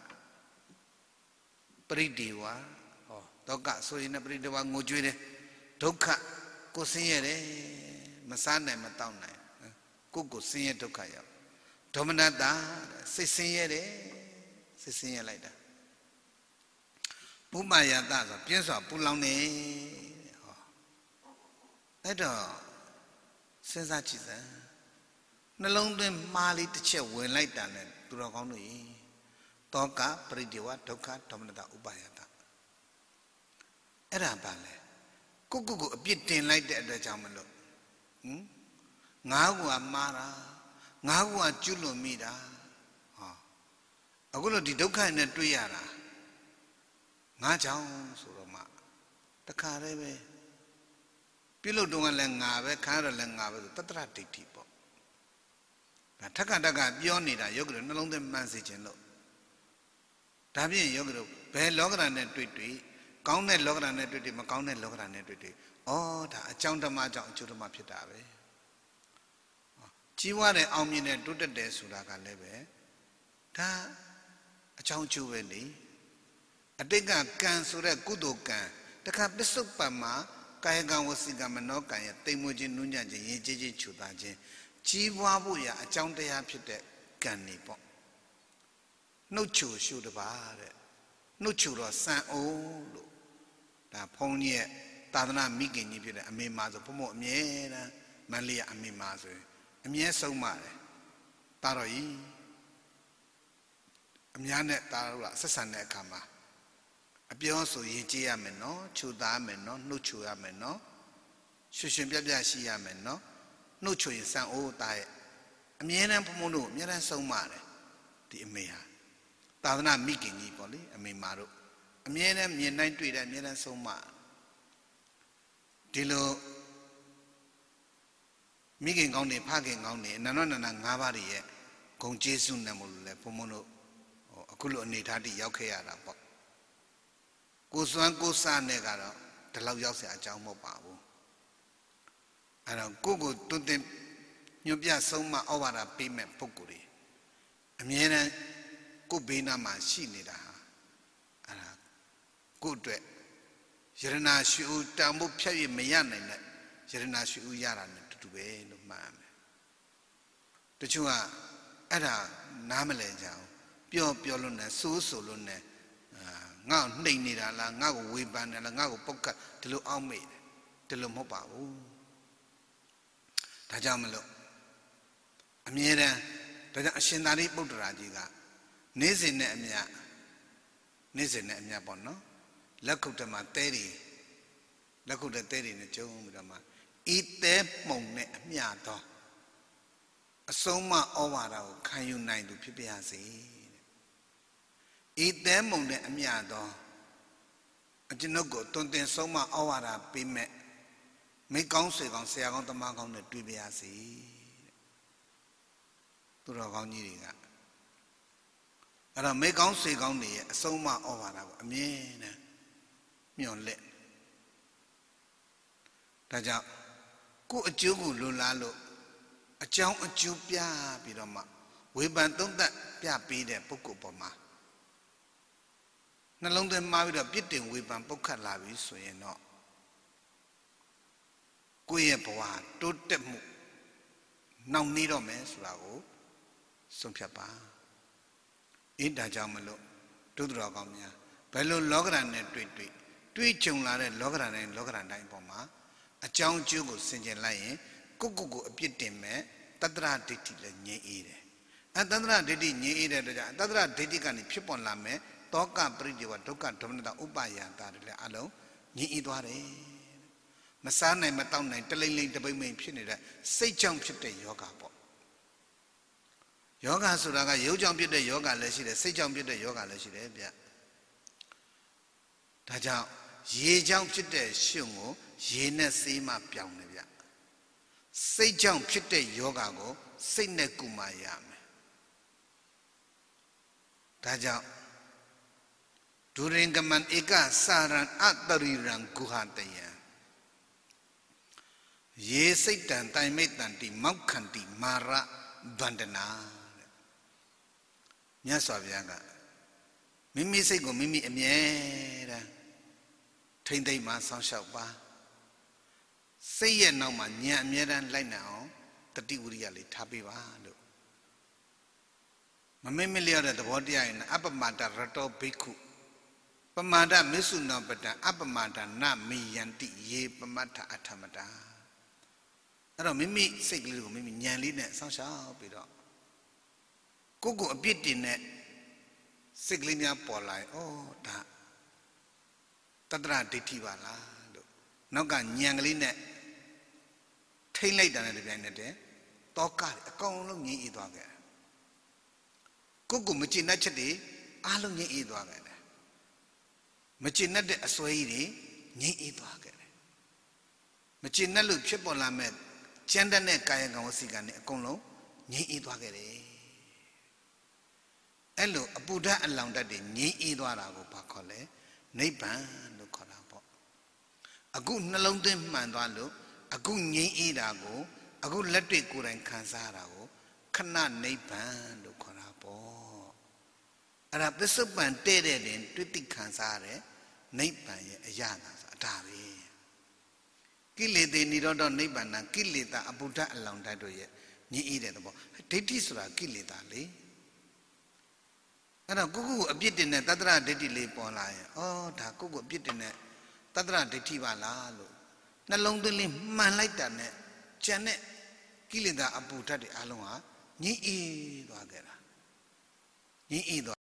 ပရိဒေဝဟောတောကဆိုရင်ပရိဒေဝငိုကြွေးတယ်ဒုက္ခကိုဆင်းရဲတယ်မစားနိုင်မတောက်နိုင်ကိုကိုဆင်းရဲဒုက္ခရောက်ဒေါမနတာစိတ်ဆင်းရဲတယ်စိတ်ဆင်းရဲလိုက်တာပုမ္မာယတဆိုပြင်းစွာပူလောင်နေဟောအဲ့တော့စဉ်းစားကြည့်စမ်းနှလုံးသွင်းမှားလေးတစ်ချက်ဝင်လိုက်တာနဲ့သူတော်ကောင်းတို့ကြီးတောကပရိဒေဝဒုက္ခဒေါမနတာဥပါယတအဲ့ဒါပါလေကိုကိုကိုအပြစ်တင်လိုက်တဲ့အတွက်ကြောင့်မလို့ဟင်ငါးခုကမှားတာငါးခုကကျွလွန်မိတာဟောအခုလို့ဒီဒုက္ခနဲ့တွေ့ရတာငါကြောင့်ဆိုတော့မှတခါတည်းပဲပြုလုပ်တော့လည်းငါပဲခါရလည်းငါပဲဆိုတတ္တရဒိဋ္ဌိပေါ့ဒါထက်ကတက်ကပြောနေတာယောဂီတို့နှလုံးသွင်းမှန်းစေခြင်းလို့ဒါဖြင့်ယောဂီတို့ဘယ်လောကဓာတ်နဲ့တွေ့တွေ့ကောင်းတဲ့လောကဓာတ်နဲ့တွေ့တွေ့မကောင်းတဲ့လောကဓာတ်နဲ့တွေ့တွေ့ဩဒါအကြောင်းဓမ္မကြောင့်အကျိုးဓမ္မဖြစ်တာပဲကြီးဝါတဲ့အောင်မြင်တဲ့တိုးတက်တယ်ဆိုတာကလည်းပဲဒါအကြောင်းအကျိုးပဲလေအတိတ်ကကံဆိုတဲ့ကုသိုလ်ကံတခါပစ္စုပန်မှာကာယကံဝစီကံမနောကံရဲ့တိမ်မွေးခြင်းနုညံ့ခြင်းရင်ကျေးခြင်းခြူတာခြင်းကြီးပွားဖို့ရအကြောင်းတရားဖြစ်တဲ့ကံနေပေါ့နှုတ်ချိုရှုတပါတဲ့နှုတ်ချိုတော့စံအိုးလို့ဒါဘုန်းကြီးရဲ့သာသနာမိခင်ကြီးဖြစ်တဲ့အမေမာဆိုဘုံဘုံအမြဲတမ်းမန္တလေးကအမေမာဆိုရင်အမြဲဆုံးမတယ်တာတော်ကြီးအများနဲ့တာတော်ကဆက်ဆံတဲ့အခါမှာအပြောဆိုရင်ကြည့်ရမယ်နော်ခြူသားမယ်နော်နှုတ်ချိုရမယ်နော်ရွှင်ရွှင်ပြပြရှိရမယ်နော်နှုတ်ချိုရင်စံအိုးသားရဲ့အမြဲတမ်းဘုံဘုံတို့အမြဲတမ်းဆုံးမတယ်ဒီအမေဟာသာသနာမိခင်ကြီးပေါ့လေအမေမာတို့အမြဲတမ်းမြင်တိုင်းတွေ့တိုင်းအမြဲတမ်းဆုံးမဒီလိုမိခင်ကောင်းနေဖခင်ကောင်းနေအနန္တနန္ဒငါးပါးရဲ့ဂုဏ်ကျေးဇူးနဲ့မို့လို့လေဘုံဘုံတို့ဟိုအခုလိုအနေထားတိရောက်ခဲ့ရတာပေါ့ကိုစွမ်းကိုစားနဲ့ကတော့ဒီလောက်ရောက်เสียအကြောင်းမဟုတ်ပါဘူးအဲ့တော့ကိုကိုတွန်းတင်ညွတ်ပြဆုံးမဩဝါဒပေးမဲ့ပုဂ္ဂိုလ်တွေအမြဲတမ်းကိုဘေးနားမှာရှိနေတာဟာအဲ့ဒါကိုအတွက်ယရနာရှိဦးတန်ဖို့ဖြတ်ရမရနိုင်တဲ့ယရနာရှိဦးရတာနဲ့တူတူပဲလို့မှတ်ရမယ်တချို့ကအဲ့ဒါနားမလည်ကြအောင်ပြောပြောလို့နဲ့စိုးဆိုလို့နဲ့ငါ့ကိုနှိမ်နေတာလားငါ့ကိုဝေဖန်တယ်လားငါ့ကိုပုတ်ကတ်ဒီလိုအောက်မေ့တယ်ဒီလိုမဟုတ်ပါဘူးဒါကြောင့်မလို့အမြဲတမ်းဒါကြောင့်အရှင်သာရိပုတ္တရာကြီးကနေ့စဉ်နဲ့အမျှနေ့စဉ်နဲ့အမျှပေါ့နော်လက်ခုပ်တမှာတဲတွေလက်ခုတဲ့တဲတွေနဲ့ကျုံပြီးတော့မှဤတဲပုံနဲ့အမျှသောအဆုံးမဩဝါဒကိုခံယူနိုင်သူဖြစ်ပါစေဤတဲပုံနဲ့အမျှသောအကျွန်ုပ်ကိုတွင်တင်ဆုံးမဩဝါဒပေးမဲ့မိကောင်းဆွေကောင်းဆရာကောင်းတမန်ကောင်းနဲ့တွေ့ပါစေသူတော်ကောင်းကြီးတွေကအဲ့တော့မိကောင်းဆွေကောင်းတွေရဲ့အဆုံးမဩဝါဒကိုအမြဲတမ်းညွှန်လက်ဒါကြောင့်ကိုယ်အကျိုးကိုလွန်လာလို့အကြောင်းအကျိုးပြပြီးတော့မှဝေဖန်သုံးသပ်ပြပေးတဲ့ပုဂ္ဂိုလ်ပေါ်မှာနှလုံးသွင်းမှားပြီးတော့ပြစ်တင်ဝေဖန်ပုတ်ခတ်လာပြီဆိုရင်တော့ကိုယ့်ရဲ့ဘဝတိုးတက်မှုနှောင့်နှေးတော့မယ်ဆိုတာကိုဆုံးဖြတ်ပါအေးဒါကြောင့်မလို့ဒုသတော်ကောင်းများဘယ်လိုလောကဓာတ်နဲ့တွေ့တွေ့တွေ့ကြုံလာတဲ့လောကဓာတ်တိုင်းလောကဓာတ်တိုင်းပေါ်မှာအကြောင်းအကျိုးကိုဆင်ခြင်လိုက်ရင်ကိုယ့်ကိုယ်ကိုအပြစ်တင်မဲ့တတ္တရဒိဋ္ဌိလည်းငြိမ်းအေးတယ်အဲတတ္တရဒိဋ္ဌိငြိမ်းအေးတဲ့အတွက်ကြောင့်တတ္တရဒိဋ္ဌိကနေဖြစ်ပေါ်လာမဲ့တောကပရိဒေဝဒုက္ခဒေါမနတဥပယတာတွေလည်းအလုံးငြိမ်းအေးသွားတယ်မစားနိုင်မတောက်နိုင်တလိမ့်လိမ့်တပိမ့်မိန်ဖြစ်နေတဲ့စိတ်ကြောင့်ဖြစ်တဲ့ယောဂပေါ့ယောဂဆိုတာကရုပ်ကြောင့်ဖြစ်တဲ့ယောဂလည်းရှိတယ်စိတ်ကြောင့်ဖြစ်တဲ့ယောဂလည်းရှိတယ်ဗျဒါကြောင့်ရေကြောင့်ဖြစ်တဲ့ရှင်ကိုရေနဲ့ဆေးမှပြောင်းတယ်ဗျစိတ်ကြောင့်ဖြစ်တဲ့ယောဂကိုစိတ်နဲ့ကုမှရမယ်ဒါကြောင့်ဒုရင်ကမန်ဧကစာရံအတရိရံဂုဟတယံရေစိတ်တံတိုင်မိတ်တံတိမောက်ခန္တိမာရဗန္ဒနာတဲ့မြတ်စွာဘုရားကမိမိစိတ်ကိုမိမိအမြဲတမ်းထိမ့်သိမ့်မှဆောင်းလျှောက်ပါစိတ်ရဲ့နောက်မှာဉာဏ်အမြဲတမ်းလိုက်နိုင်အောင်တတိဝရိယလေးထားပေးပါလို့မမေ့မလျော့တဲ့သဘောတရားရင်အပမတရတောဘိက္ခုပမာဒမစ္ဆုနောပတံအပမဒနမိယန္တိယေပမတ္ထအထမတာအဲ့တော့မိမိစိတ်ကလေးကိုမိမိဉာဏ်လေးနဲ့ဆောင်းရှောက်ပြီးတော့ကိုယ့်ကိုအပြစ်တင်တဲ့စိတ်ကလေးများပေါ်လာရင်ဩဒါတတ္တရဒိဋ္ဌိပါလားလို့နောက်ကဉာဏ်ကလေးနဲ့ထိမ့်လိုက်တာနဲ့တပြိုင်နက်တည်းတောကတွေအကောင်လုံးငြိမ့်အေးသွားခဲ့ကိုယ့်ကိုမကျေနပ်ချက်တွေအားလုံးငြိမ့်အေးသွားခဲ့တယ်မကျေနပ်တဲ့အစွဲကြီးတွေငြိမ့်အေးသွားခဲ့တယ်မကျေနပ်လို့ဖြစ်ပေါ်လာမဲ့ကျန်တဲ့ကာယကံဝစီကံတွေအကုန်လုံးငြိမ့်အေးသွားခဲ့တယ်အဲ့လိုအပူဓာတ်အလောင်ဓာတ်တွေငြိမ့်အေးသွားတာကိုဘာခေါ်လဲနိဗ္ဗာန်လို့ခေါ်တာပေါ့အခုနှလုံးသွင်းမှန်သွားလို့အခုငြိမ့်အေးတာကိုအခုလက်တွေ့ကိုယ်တိုင်ခံစားတာကိုခဏနိဗ္ဗာန်လို့ခေါ်တာပေါ့အဲ့ဒါပစ္စုပန်တဲ့တဲ့တင်တွေ့တိခံစားရတဲ့နိဗ္ဗာန်ရဲ့အရာသာဆိုအတာပဲကိလေသာនិရောဓနိဗ္ဗာန်ကိလေသာအပူဓာတ်အလောင်ဓာတ်တို့ရဲ့ငြိမ့်အေးတဲ့သဘောဒိဋ္ဌိဆိုတာကိလေသာလေအဲ့တော့ကိုကိုကိုအပြစ်တင်တဲ့တတ္တရဒိဋ္ဌိလေးပေါ်လာရင်ဩဒါကိုကိုအပြစ်တင်တဲ့တတ္တရဒိဋ္ဌိပါလားလို့နှလုံးသွင်းလေးမှန်လိုက်တာနဲ့ကျန်တဲ့ကိလေသာအပူဓာတ်တွေအလုံးဟာငြိမ့်အေးသွားကြတာငြိမ့်အေးသွား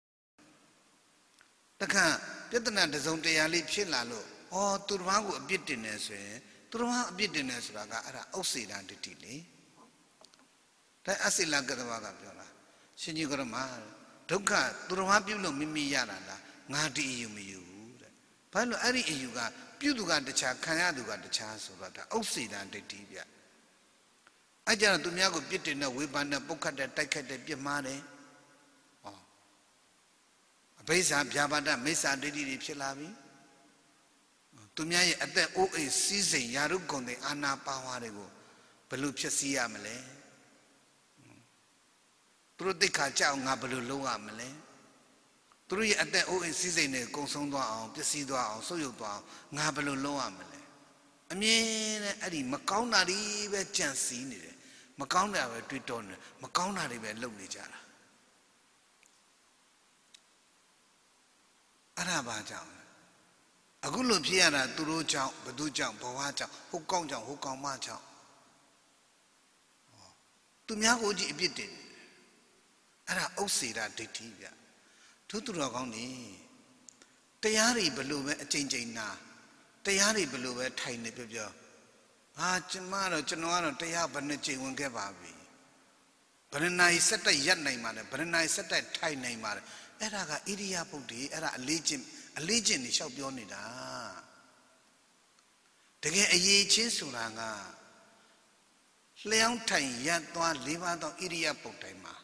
တခါပြဿနာတစုံတရာလေးဖြစ်လာလို့ဩသူတစ်ပါးကိုအပြစ်တင်နေဆိုရင်သူတစ်ပါးအပြစ်တင်နေဆိုတာကအဲ့ဒါဥစ္စေတဒိဋ္ဌိလေဒါအစိလကတ္တဝါကပြောတာရှင်ကြီးကရမဒုက္ခသူတော်ဘာပြုလို့မိမိရတာလားငါဒီအယူမယူဘူးတဲ့ဘာလို့အဲ့ဒီအယူကပြုသူကတခြားခံရသူကတခြားဆိုတော့ဒါဥစ္စေတဒိဋ္ဌိဗျအဲ့ကြတော့သူများကိုပြစ်တင်တဲ့ဝေဖန်တဲ့ပုတ်ခတ်တဲ့တိုက်ခတ်တဲ့ပြစ်မှားတယ်ဟောအဘိဇ္ဇာဗျာပါဒမိစ္ဆာဒိဋ္ဌိတွေဖြစ်လာပြီသူများရဲ့အသက်အိုးအိမ်စီးစိမ်ယာရုဂုဏ်တွေအာနာပါဝါတွေကိုဘယ်လိုဖြစ်စီရမလဲသူတို့တိတ်ခါကြောက်ငါဘယ်လိုလုပ်ရမလဲသူတို့ရဲ့အသက်အိုးအိမ်စီးစိမ်တွေကုံဆုံးသွားအောင်ပျက်စီးသွားအောင်ဆုတ်ယုတ်သွားအောင်ငါဘယ်လိုလုပ်ရမလဲအမြဲတမ်းအဲ့ဒီမကောင်းတာတွေပဲကြံစည်နေတယ်မကောင်းတာပဲတွေးတောနေတယ်မကောင်းတာတွေပဲလုပ်နေကြတာအဲ့ဒါဘာကြောင့်လဲအခုလိုဖြစ်ရတာသူတို့ကြောင့်ဘသူကြောင့်ဘဝကြောင့်ဟိုကောင်းကြောင့်ဟိုကောင်းမကြောင့်သူများကိုကြည့်အပြစ်တင်အဲ့ဒါဥစ္စေတဒိဋ္ဌိဗျသူသူတော်ကောင်းနေတရားတွေဘလို့ပဲအချိန်ချင်းနာတရားတွေဘယ်လိုပဲထိုင်နေပြောပြောဟာကျမတော့ကျွန်တော်ကတော့တရားဘယ်နှကြိမ်ဝင်ခဲ့ပါပြီဘယ်နှနိုင်စက်တက်ရက်နိုင်ပါလဲဘယ်နှနိုင်စက်တက်ထိုင်နိုင်ပါလဲအဲ့ဒါကဣရိယာပုတ်တွေအဲ့ဒါအလေးချင်းအလေးချင်းနေလျှောက်ပြောနေတာတကယ်အရေးချင်းဆိုတာကလျှောင်းထိုင်ရက်သွားလေးပါးသောဣရိယာပုတ်တိုင်းမှာ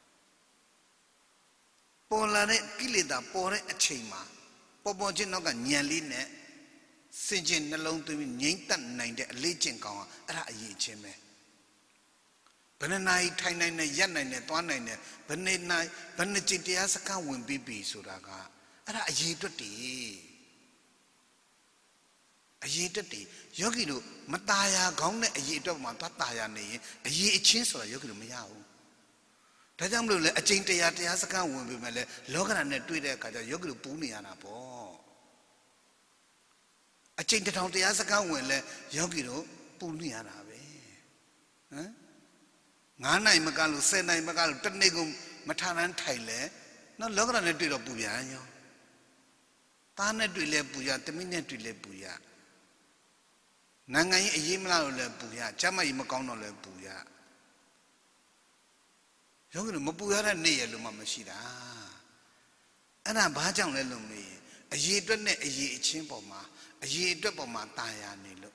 ပေါ်လာတဲ့ကိလေသာပေါ်တဲ့အချိန်မှာပေါ်ပေါ်ချင်းတော့ကညံလေးနဲ့စင်ကျင်နှလုံးသွင်းငြိမ့်သက်နိုင်တဲ့အလေးကျင့်ကောင်းอ่ะအဲ့ဒါအရေးချင်းပဲဘယ်နှနိုင်ထိုင်နိုင်နဲ့ရက်နိုင်နဲ့သွားနိုင်နဲ့ဘယ်နှနိုင်ဘယ်နှကျင့်တရားစကားဝင်ပြီးပြီဆိုတာကအဲ့ဒါအရေးတွက်တည်အရေးတွက်တည်ယောဂီတို့မตายာခေါင်းနဲ့အရေးအတွက်မှာသွားตายာနေရင်အရေးအချင်းဆိုတာယောဂီတို့မရဘူးဒါကြောင့်မလို့လေအကျင့်တရားတရားစကားဝင်ပြီးမှလဲလောကဓာတ်နဲ့တွေ့တဲ့အခါကျယောဂီတို့ပူးနေရတာပေါ့အကျင့်တောင်တရားစကားဝင်လဲယောဂီတို့ပူနေရတာပဲဟမ်ငါးနိုင်မကလို့ဆယ်နိုင်မကလို့တနေ့ကုန်မထမ်းမ်းထိုင်လဲနော်လောကဓာတ်နဲ့တွေ့တော့ပူပြန်ရောသားနဲ့တွေ့လဲပူရသမီးနဲ့တွေ့လဲပူရနိုင်ငံရေးအရေးမလားလို့လဲပူရကျမကြီးမကောင်းတော့လဲပူရယောဂီတို့မပူရတဲ့နေ့ရလို့မှမရှိတာအဲ့ဒါဘာကြောင့်လဲလို့မေးအရေးအတွက်နဲ့အရေးအချင်းပေါ်မှာအရေးအတွက်ပေါ်မှာတာယာနေလို့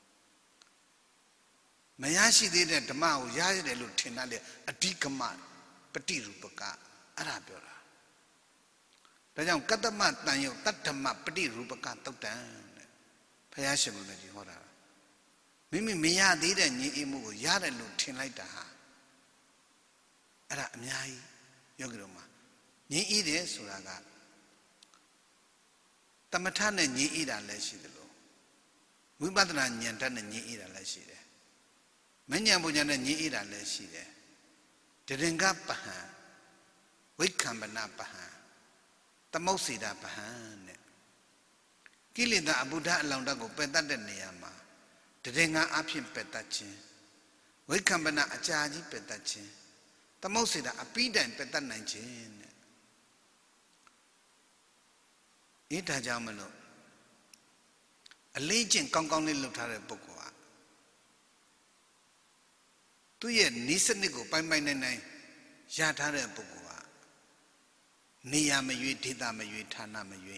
မရရှိသေးတဲ့ဓမ္မကိုရရတယ်လို့ထင်တဲ့အဓိကမပฏิရူပကအဲ့ဒါပြောတာဒါကြောင့်ကတ္တမတန်ယုတ်တတ္တမပฏิရူပကတုတ်တံတဲ့ဘုရားရှင်ဘုရားကြီးဟောတာမိမိမရသေးတဲ့ညီအမှုကိုရတယ်လို့ထင်လိုက်တာဟာအဲ့ဒါအများကြီးယောဂီတို့မှာညီဤတယ်ဆိုတာကတမထနဲ့ညီဤတာလည်းရှိတယ်လို့ဝိပဿနာဉာဏ်တတ်နဲ့ညီဤတာလည်းရှိတယ်မဉ္ဇဉ်ပူညာနဲ့ညီဤတာလည်းရှိတယ်တရင်ကပဟံဝိခံပနပဟံသမုတ်စီတာပဟံတဲ့ကိလေသာအဘုဒ္ဓအလောင်းတတ်ကိုပယ်တတ်တဲ့နေရာမှာတရင်ကအဖြစ်ပယ်တတ်ခြင်းဝိခံပနအကြာကြီးပယ်တတ်ခြင်းသမုတ်စီတာအပိတိုင်ပယ်တတ်နိုင်ခြင်းတဲ့ဤဒါကြောင့်မလို့အလေးကျင့်ကောင်းကောင်းလေးလုပ်ထားတဲ့ပုဂ္ဂိုလ်ဟာသူ့ရဲ့နိစ္စနစ်ကိုပိုင်ပိုင်နိုင်နိုင်ရထားတဲ့ပုဂ္ဂိုလ်ဟာနေရာမရွေးဒေသမရွေးဌာနမရွေး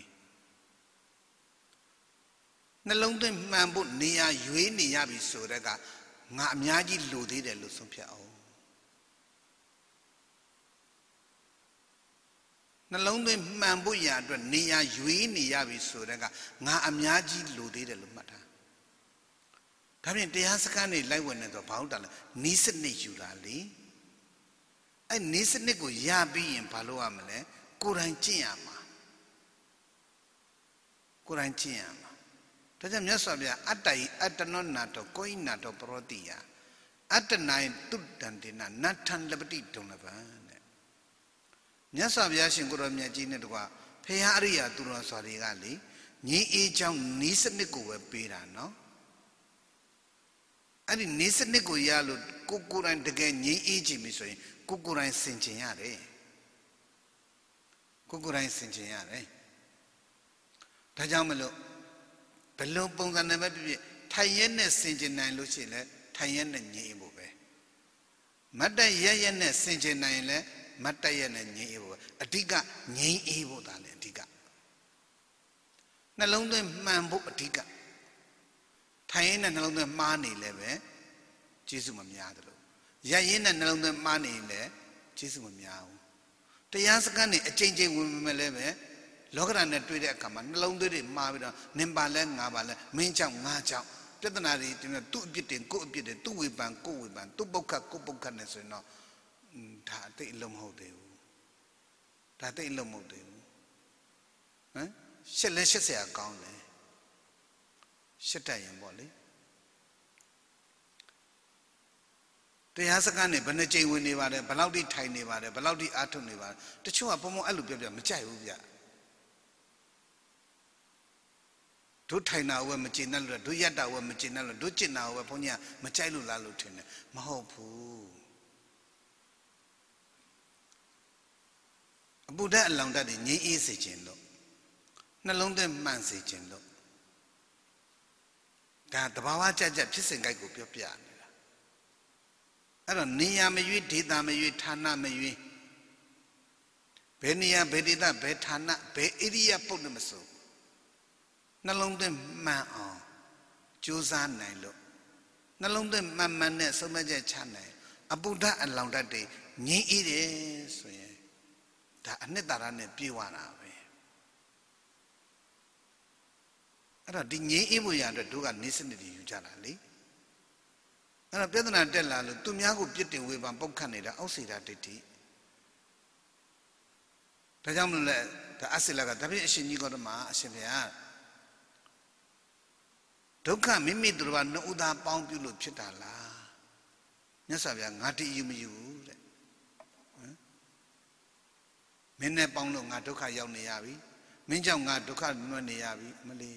နှလုံးသွင်းမှန်ဖို့နေရာရွေးနေရပြီဆိုတဲ့ကငါအများကြီးလိုသေးတယ်လို့ဆုံးဖြတ်အောင်နှလုံးသွင်းမှန်ဖို့ရအတွက်နေရာရွေးနေရပြီဆိုတဲ့ကငါအများကြီးလိုသေးတယ်လို့မှတ်ထားဒါဖြင့်တရားစကားနေလိုက်ဝင်နေတော့ဘာဟုတ်တာလဲနီးစနစ်ယူတာလေအဲ့နီးစနစ်ကိုရပြီးရင်ဘာလို့ရမလဲကိုယ်တိုင်ကျင့်ရမှာကိုယ်တိုင်ကျင့်ရမှာဒါကြောင့်မြတ်စွာဘုရားအတ္တယအတ္တနောနာတောကိုဣနာတောပရောတိယအတ္တနိုင်တုတံတေနနတ္ထံလပတိဒုံလပံတဲ့မြတ်စွာဘုရားရှင်ကိုရောမြတ်ကြီးနဲ့တကွာဖေဟာအရိယာသူတော်စွာတွေကလေညီအေးချောင်းနီးစနစ်ကိုပဲပေးတာနော်အဲ့ဒီနေစနစ်ကိုရလို့ကိုကိုယ်တိုင်တကယ်ငြိမ်းအေးခြင်းပြီဆိုရင်ကိုကိုယ်တိုင်ဆင်ခြင်ရတယ်ကိုကိုယ်တိုင်ဆင်ခြင်ရတယ်ဒါကြောင့်မလို့ဘယ်လိုပုံစံနဲ့ပဲဖြစ်ဖြစ်ထိုင်ရဲနဲ့ဆင်ခြင်နိုင်လို့ရှိရင်လည်းထိုင်ရဲနဲ့ငြိမ်းဖို့ပဲမတ်တရဲရဲနဲ့ဆင်ခြင်နိုင်ရင်လည်းမတ်တရဲနဲ့ငြိမ်းဖို့ပဲအဓိကငြိမ်းအေးဖို့ဒါလည်းအဓိကနှလုံးသွင်းမှန်ဖို့အဓိကထိုင်ရင်းနဲ့နှလုံးသွင်းမှားနေလည်းပဲကျေးဇူးမများသလိုရရင်းနဲ့နှလုံးသွင်းမှားနေလည်းကျေးဇူးမများဘူးတရားစကားနဲ့အကျဉ်းချင်းဝင်မယ်လည်းပဲလောကဓာတ်နဲ့တွေ့တဲ့အခါမှာနှလုံးသွင်းတွေမှားပြီးတော့နင်ပါလဲငါပါလဲမင်းကြောင့်ငါကြောင့်ပြဿနာတွေဒီမှာသူ့အပြစ်တင်ကိုယ့်အပြစ်တင်သူ့ဝေဖန်ကိုယ့်ဝေဖန်သူ့ပုတ်ခတ်ကိုယ့်ပုတ်ခတ်နဲ့ဆိုရင်တော့ဒါအသိအလုံးမဟုတ်သေးဘူးဒါသိအလုံးမဟုတ်သေးဘူးဟမ်ရှက်လဲရှက်เสียကောင်းတယ်ရှက်တတ်ရင်ပေါ့လေတရားစကားနဲ့ဘယ်နှကြိမ်ဝင်နေပါတယ်ဘယ်လောက်ထိထိုင်နေပါတယ်ဘယ်လောက်ထိအားထုတ်နေပါတယ်တချို့ကပုံပုံအဲ့လိုပြောပြမကြိုက်ဘူးဗျတို့ထိုင်တာဝဲမကျင်တတ်လို့တို့ရက်တာဝဲမကျင်တတ်လို့တို့ကျင်တာဝဲဘုန်းကြီးကမကြိုက်လို့လားလို့ထင်တယ်မဟုတ်ဘူးအပုဒ္ဒအလောင်တတ်တွေငြိမ်းအေးစေခြင်းလို့နှလုံးသွင်းမှန်စေခြင်းလို့ဒါတဘာဝကြကြဖြစ်စဉ်ကြိုက်ကိုပြောပြနေတာအဲ့တော့နေရာမရွေးဒေသမရွေးဌာနမရွေးဘယ်နေရာဘယ်ဒေသဘယ်ဌာနဘယ်ဧရိယာပုတ်လို့မဆိုနှလုံးသွင်းမှန်အောင်ကြိုးစားနိုင်လို့နှလုံးသွင်းမှန်မှန်နဲ့ဆုံးမချက်ချနိုင်အပုဒ္ဒအလောင်တတ်တွေငြိမ်းအေးတယ်ဆိုရင်ဒါအနှစ်သာရနဲ့ပြေဝတာပဲအဲ့တော့ဒီငြိမ်းအေးဖို့ရအတွက်တို့ကနေစနစ်တွေယူကြတာလေအဲ့တော့ပြဿနာတက်လာလို့သူများကိုပြစ်တင်ဝေဖန်ပုတ်ခတ်နေတာအောက်စေတာဒိဋ္ဌိဒါကြောင့်မလို့လေဒါအစိလကဒါဖြင့်အရှင်ကြီးကတော့မှအရှင်ဘုရားဒုက္ခမိမိတို့ဘာနှုတ်သားပေါင်းပြုလို့ဖြစ်တာလားမြတ်စွာဘုရားငါတည်ယူမယူတဲ့ဟမ်မင်းနဲ့ပေါင်းလို့ငါဒုက္ခရောက်နေရပြီမင်းကြောင့်ငါဒုက္ခနွယ်နေရပြီမလီ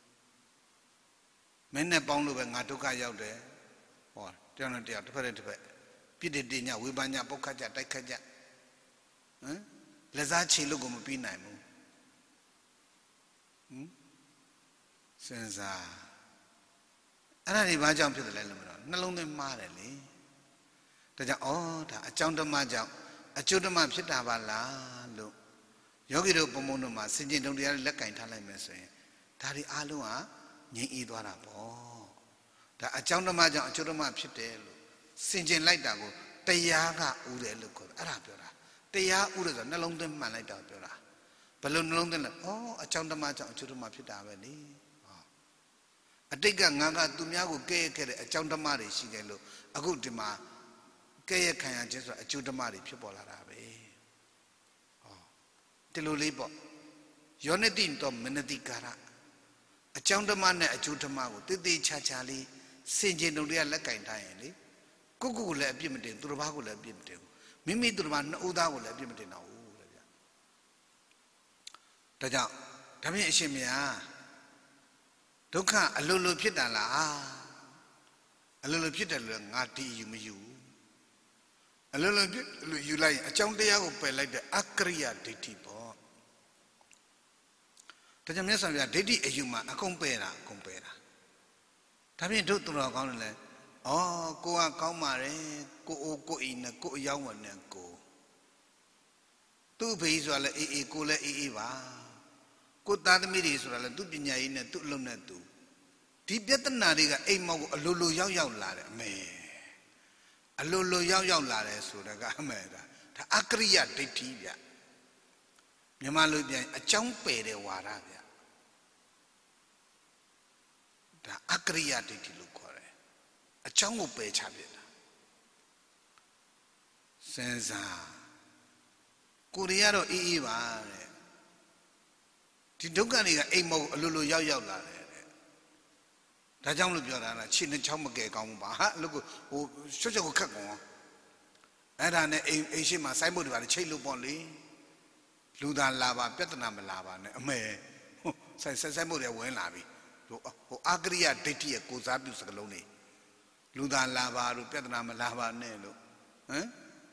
မင်းနဲ့ပေါင်းလို့ပဲငါဒုက္ခရောက်တယ်ဟောတယောက်နဲ့တယောက်တစ်ဖက်နဲ့တစ်ဖက်ပြစ်တင်ညဝေဖန်ညပုတ်ခတ်ကြတိုက်ခတ်ကြဟမ်လက်စားချေလို့ကိုမပြီးနိုင်ဘူးဟမ်စဉ်းစားအဲ့ဒါတွေဘာကြောင့်ဖြစ်တယ်လဲလို့မလို့နှလုံးသွင်းမှားတယ်လေဒါကြောင့်ဩဒါအကြောင်းဓမ္မကြောင့်အကျိုးဓမ္မဖြစ်တာပါလားလို့ယောဂီတို့ပုံပုံတို့မှာစင်ကြင်တုံတရားလက်ကင်ထားလိုက်မယ်ဆိုရင်ဒါတွေအားလုံးဟာငြိမ်းအေးသွားတာပေါ့ဒါအကြောင်းဓမ္မကြောင့်အကျိုးဓမ္မဖြစ်တယ်လို့စင်ကြင်လိုက်တာကိုတရားကဥတယ်လို့ခေါ်တယ်အဲ့ဒါပြောတာတရားဥတယ်ဆိုနှလုံးသွင်းမှန်လိုက်တာပြောတာဘယ်လိုနှလုံးသွင်းလဲဩအကြောင်းဓမ္မကြောင့်အကျိုးဓမ္မဖြစ်တာပဲလေအတိတ်ကငါကသူများကိုကဲ့ရဲ့ခဲ့တဲ့အကြောင်းဓမ္မတွေရှိတယ်လို့အခုဒီမှာကဲ့ရဲ့ခံရခြင်းဆိုတာအကျိုးဓမ္မတွေဖြစ်ပေါ်လာတာပဲဟောဒီလိုလေးပေါ့ယောနိတိတော့မနတိကာရအကြောင်းဓမ္မနဲ့အကျိုးဓမ္မကိုတည်တည်ချာချာလေးစင်ကြင်တုံတရားလက်ကင်ထားရင်လေကိုကိုကိုလည်းအပြစ်မတင်သူတစ်ပါးကိုလည်းအပြစ်မတင်ဘူးမိမိသူတစ်ပါးနှစ်ဦးသားကိုလည်းအပြစ်မတင်တော့ဘူးတဲ့ဗျာဒါကြောင့်ဒါဖြင့်အရှင်မြတ်ဒုက္ခအလိုလိုဖြစ်တာလားအလိုလိုဖြစ်တယ်လို့ငါတည်ယူမယူအလိုလိုဖြစ်လို့ယူလိုက်ရင်အကြောင်းတရားကိုပယ်လိုက်တဲ့အကရိယဒိဋ္ဌိပေါ့ဒါကြောင့်မြတ်စွာဘုရားဒိဋ္ဌိအယူမှာအကုန်ပယ်တာအကုန်ပယ်တာဒါဖြင့်တို့သူတော်ကောင်းတယ်လေဩကိုကကောင်းပါတယ်ကိုအိုကိုအိနဲ့ကိုအယောင်းဝင်နဲ့ကိုသူ့ဖေးဆိုတာလေအေးအေးကိုလည်းအေးအေးပါကိုသားသမီးတွေဆိုတာလေသူ့ပညာရေးနဲ့သူ့အလုံးနဲ့သူဒီပြဿနာတွေကအိမ်မောက်ကိုအလိုလိုရောက်ရောက်လာတယ်အမေအလိုလိုရောက်ရောက်လာတယ်ဆိုတာကအမေဒါဒါအကရိယဒိဋ္ဌိဗျမြန်မာလိုပြန်အကြောင်းပယ်တဲ့ဝါဒဗျဒါအကရိယဒိဋ္ဌိလို့ခေါ်တယ်အကြောင်းကိုပယ်ချပြတာစဉ်းစားကိုရီးယားတော့အေးအေးပါတဲ့ဒီဒုက္ခတွေကအိမ်မောက်အလိုလိုရောက်ရောက်လာတယ်တဲ့ဒါကြောင့်လို့ပြောတာလားခြေနဲ့ချောင်းမကဲကောင်းဘူးပါဟာလို့ကိုဟိုချွတ်ချွတ်ကိုခတ်ကုန်အဲ့ဒါနဲ့အိမ်အိမ်ရှိမှာစိုက်ဖို့တွေပါချိတ်လို့ပေါ့လေလူသားလာပါပြဿနာမလာပါနဲ့အမေဟိုစိုက်စိုက်ဖို့တွေဝင်လာပြီဟိုဟိုအာကရိယဒိဋ္ဌိရဲ့ကိုစားပြုစကလုံးတွေလူသားလာပါလို့ပြဿနာမလာပါနဲ့လို့ဟမ်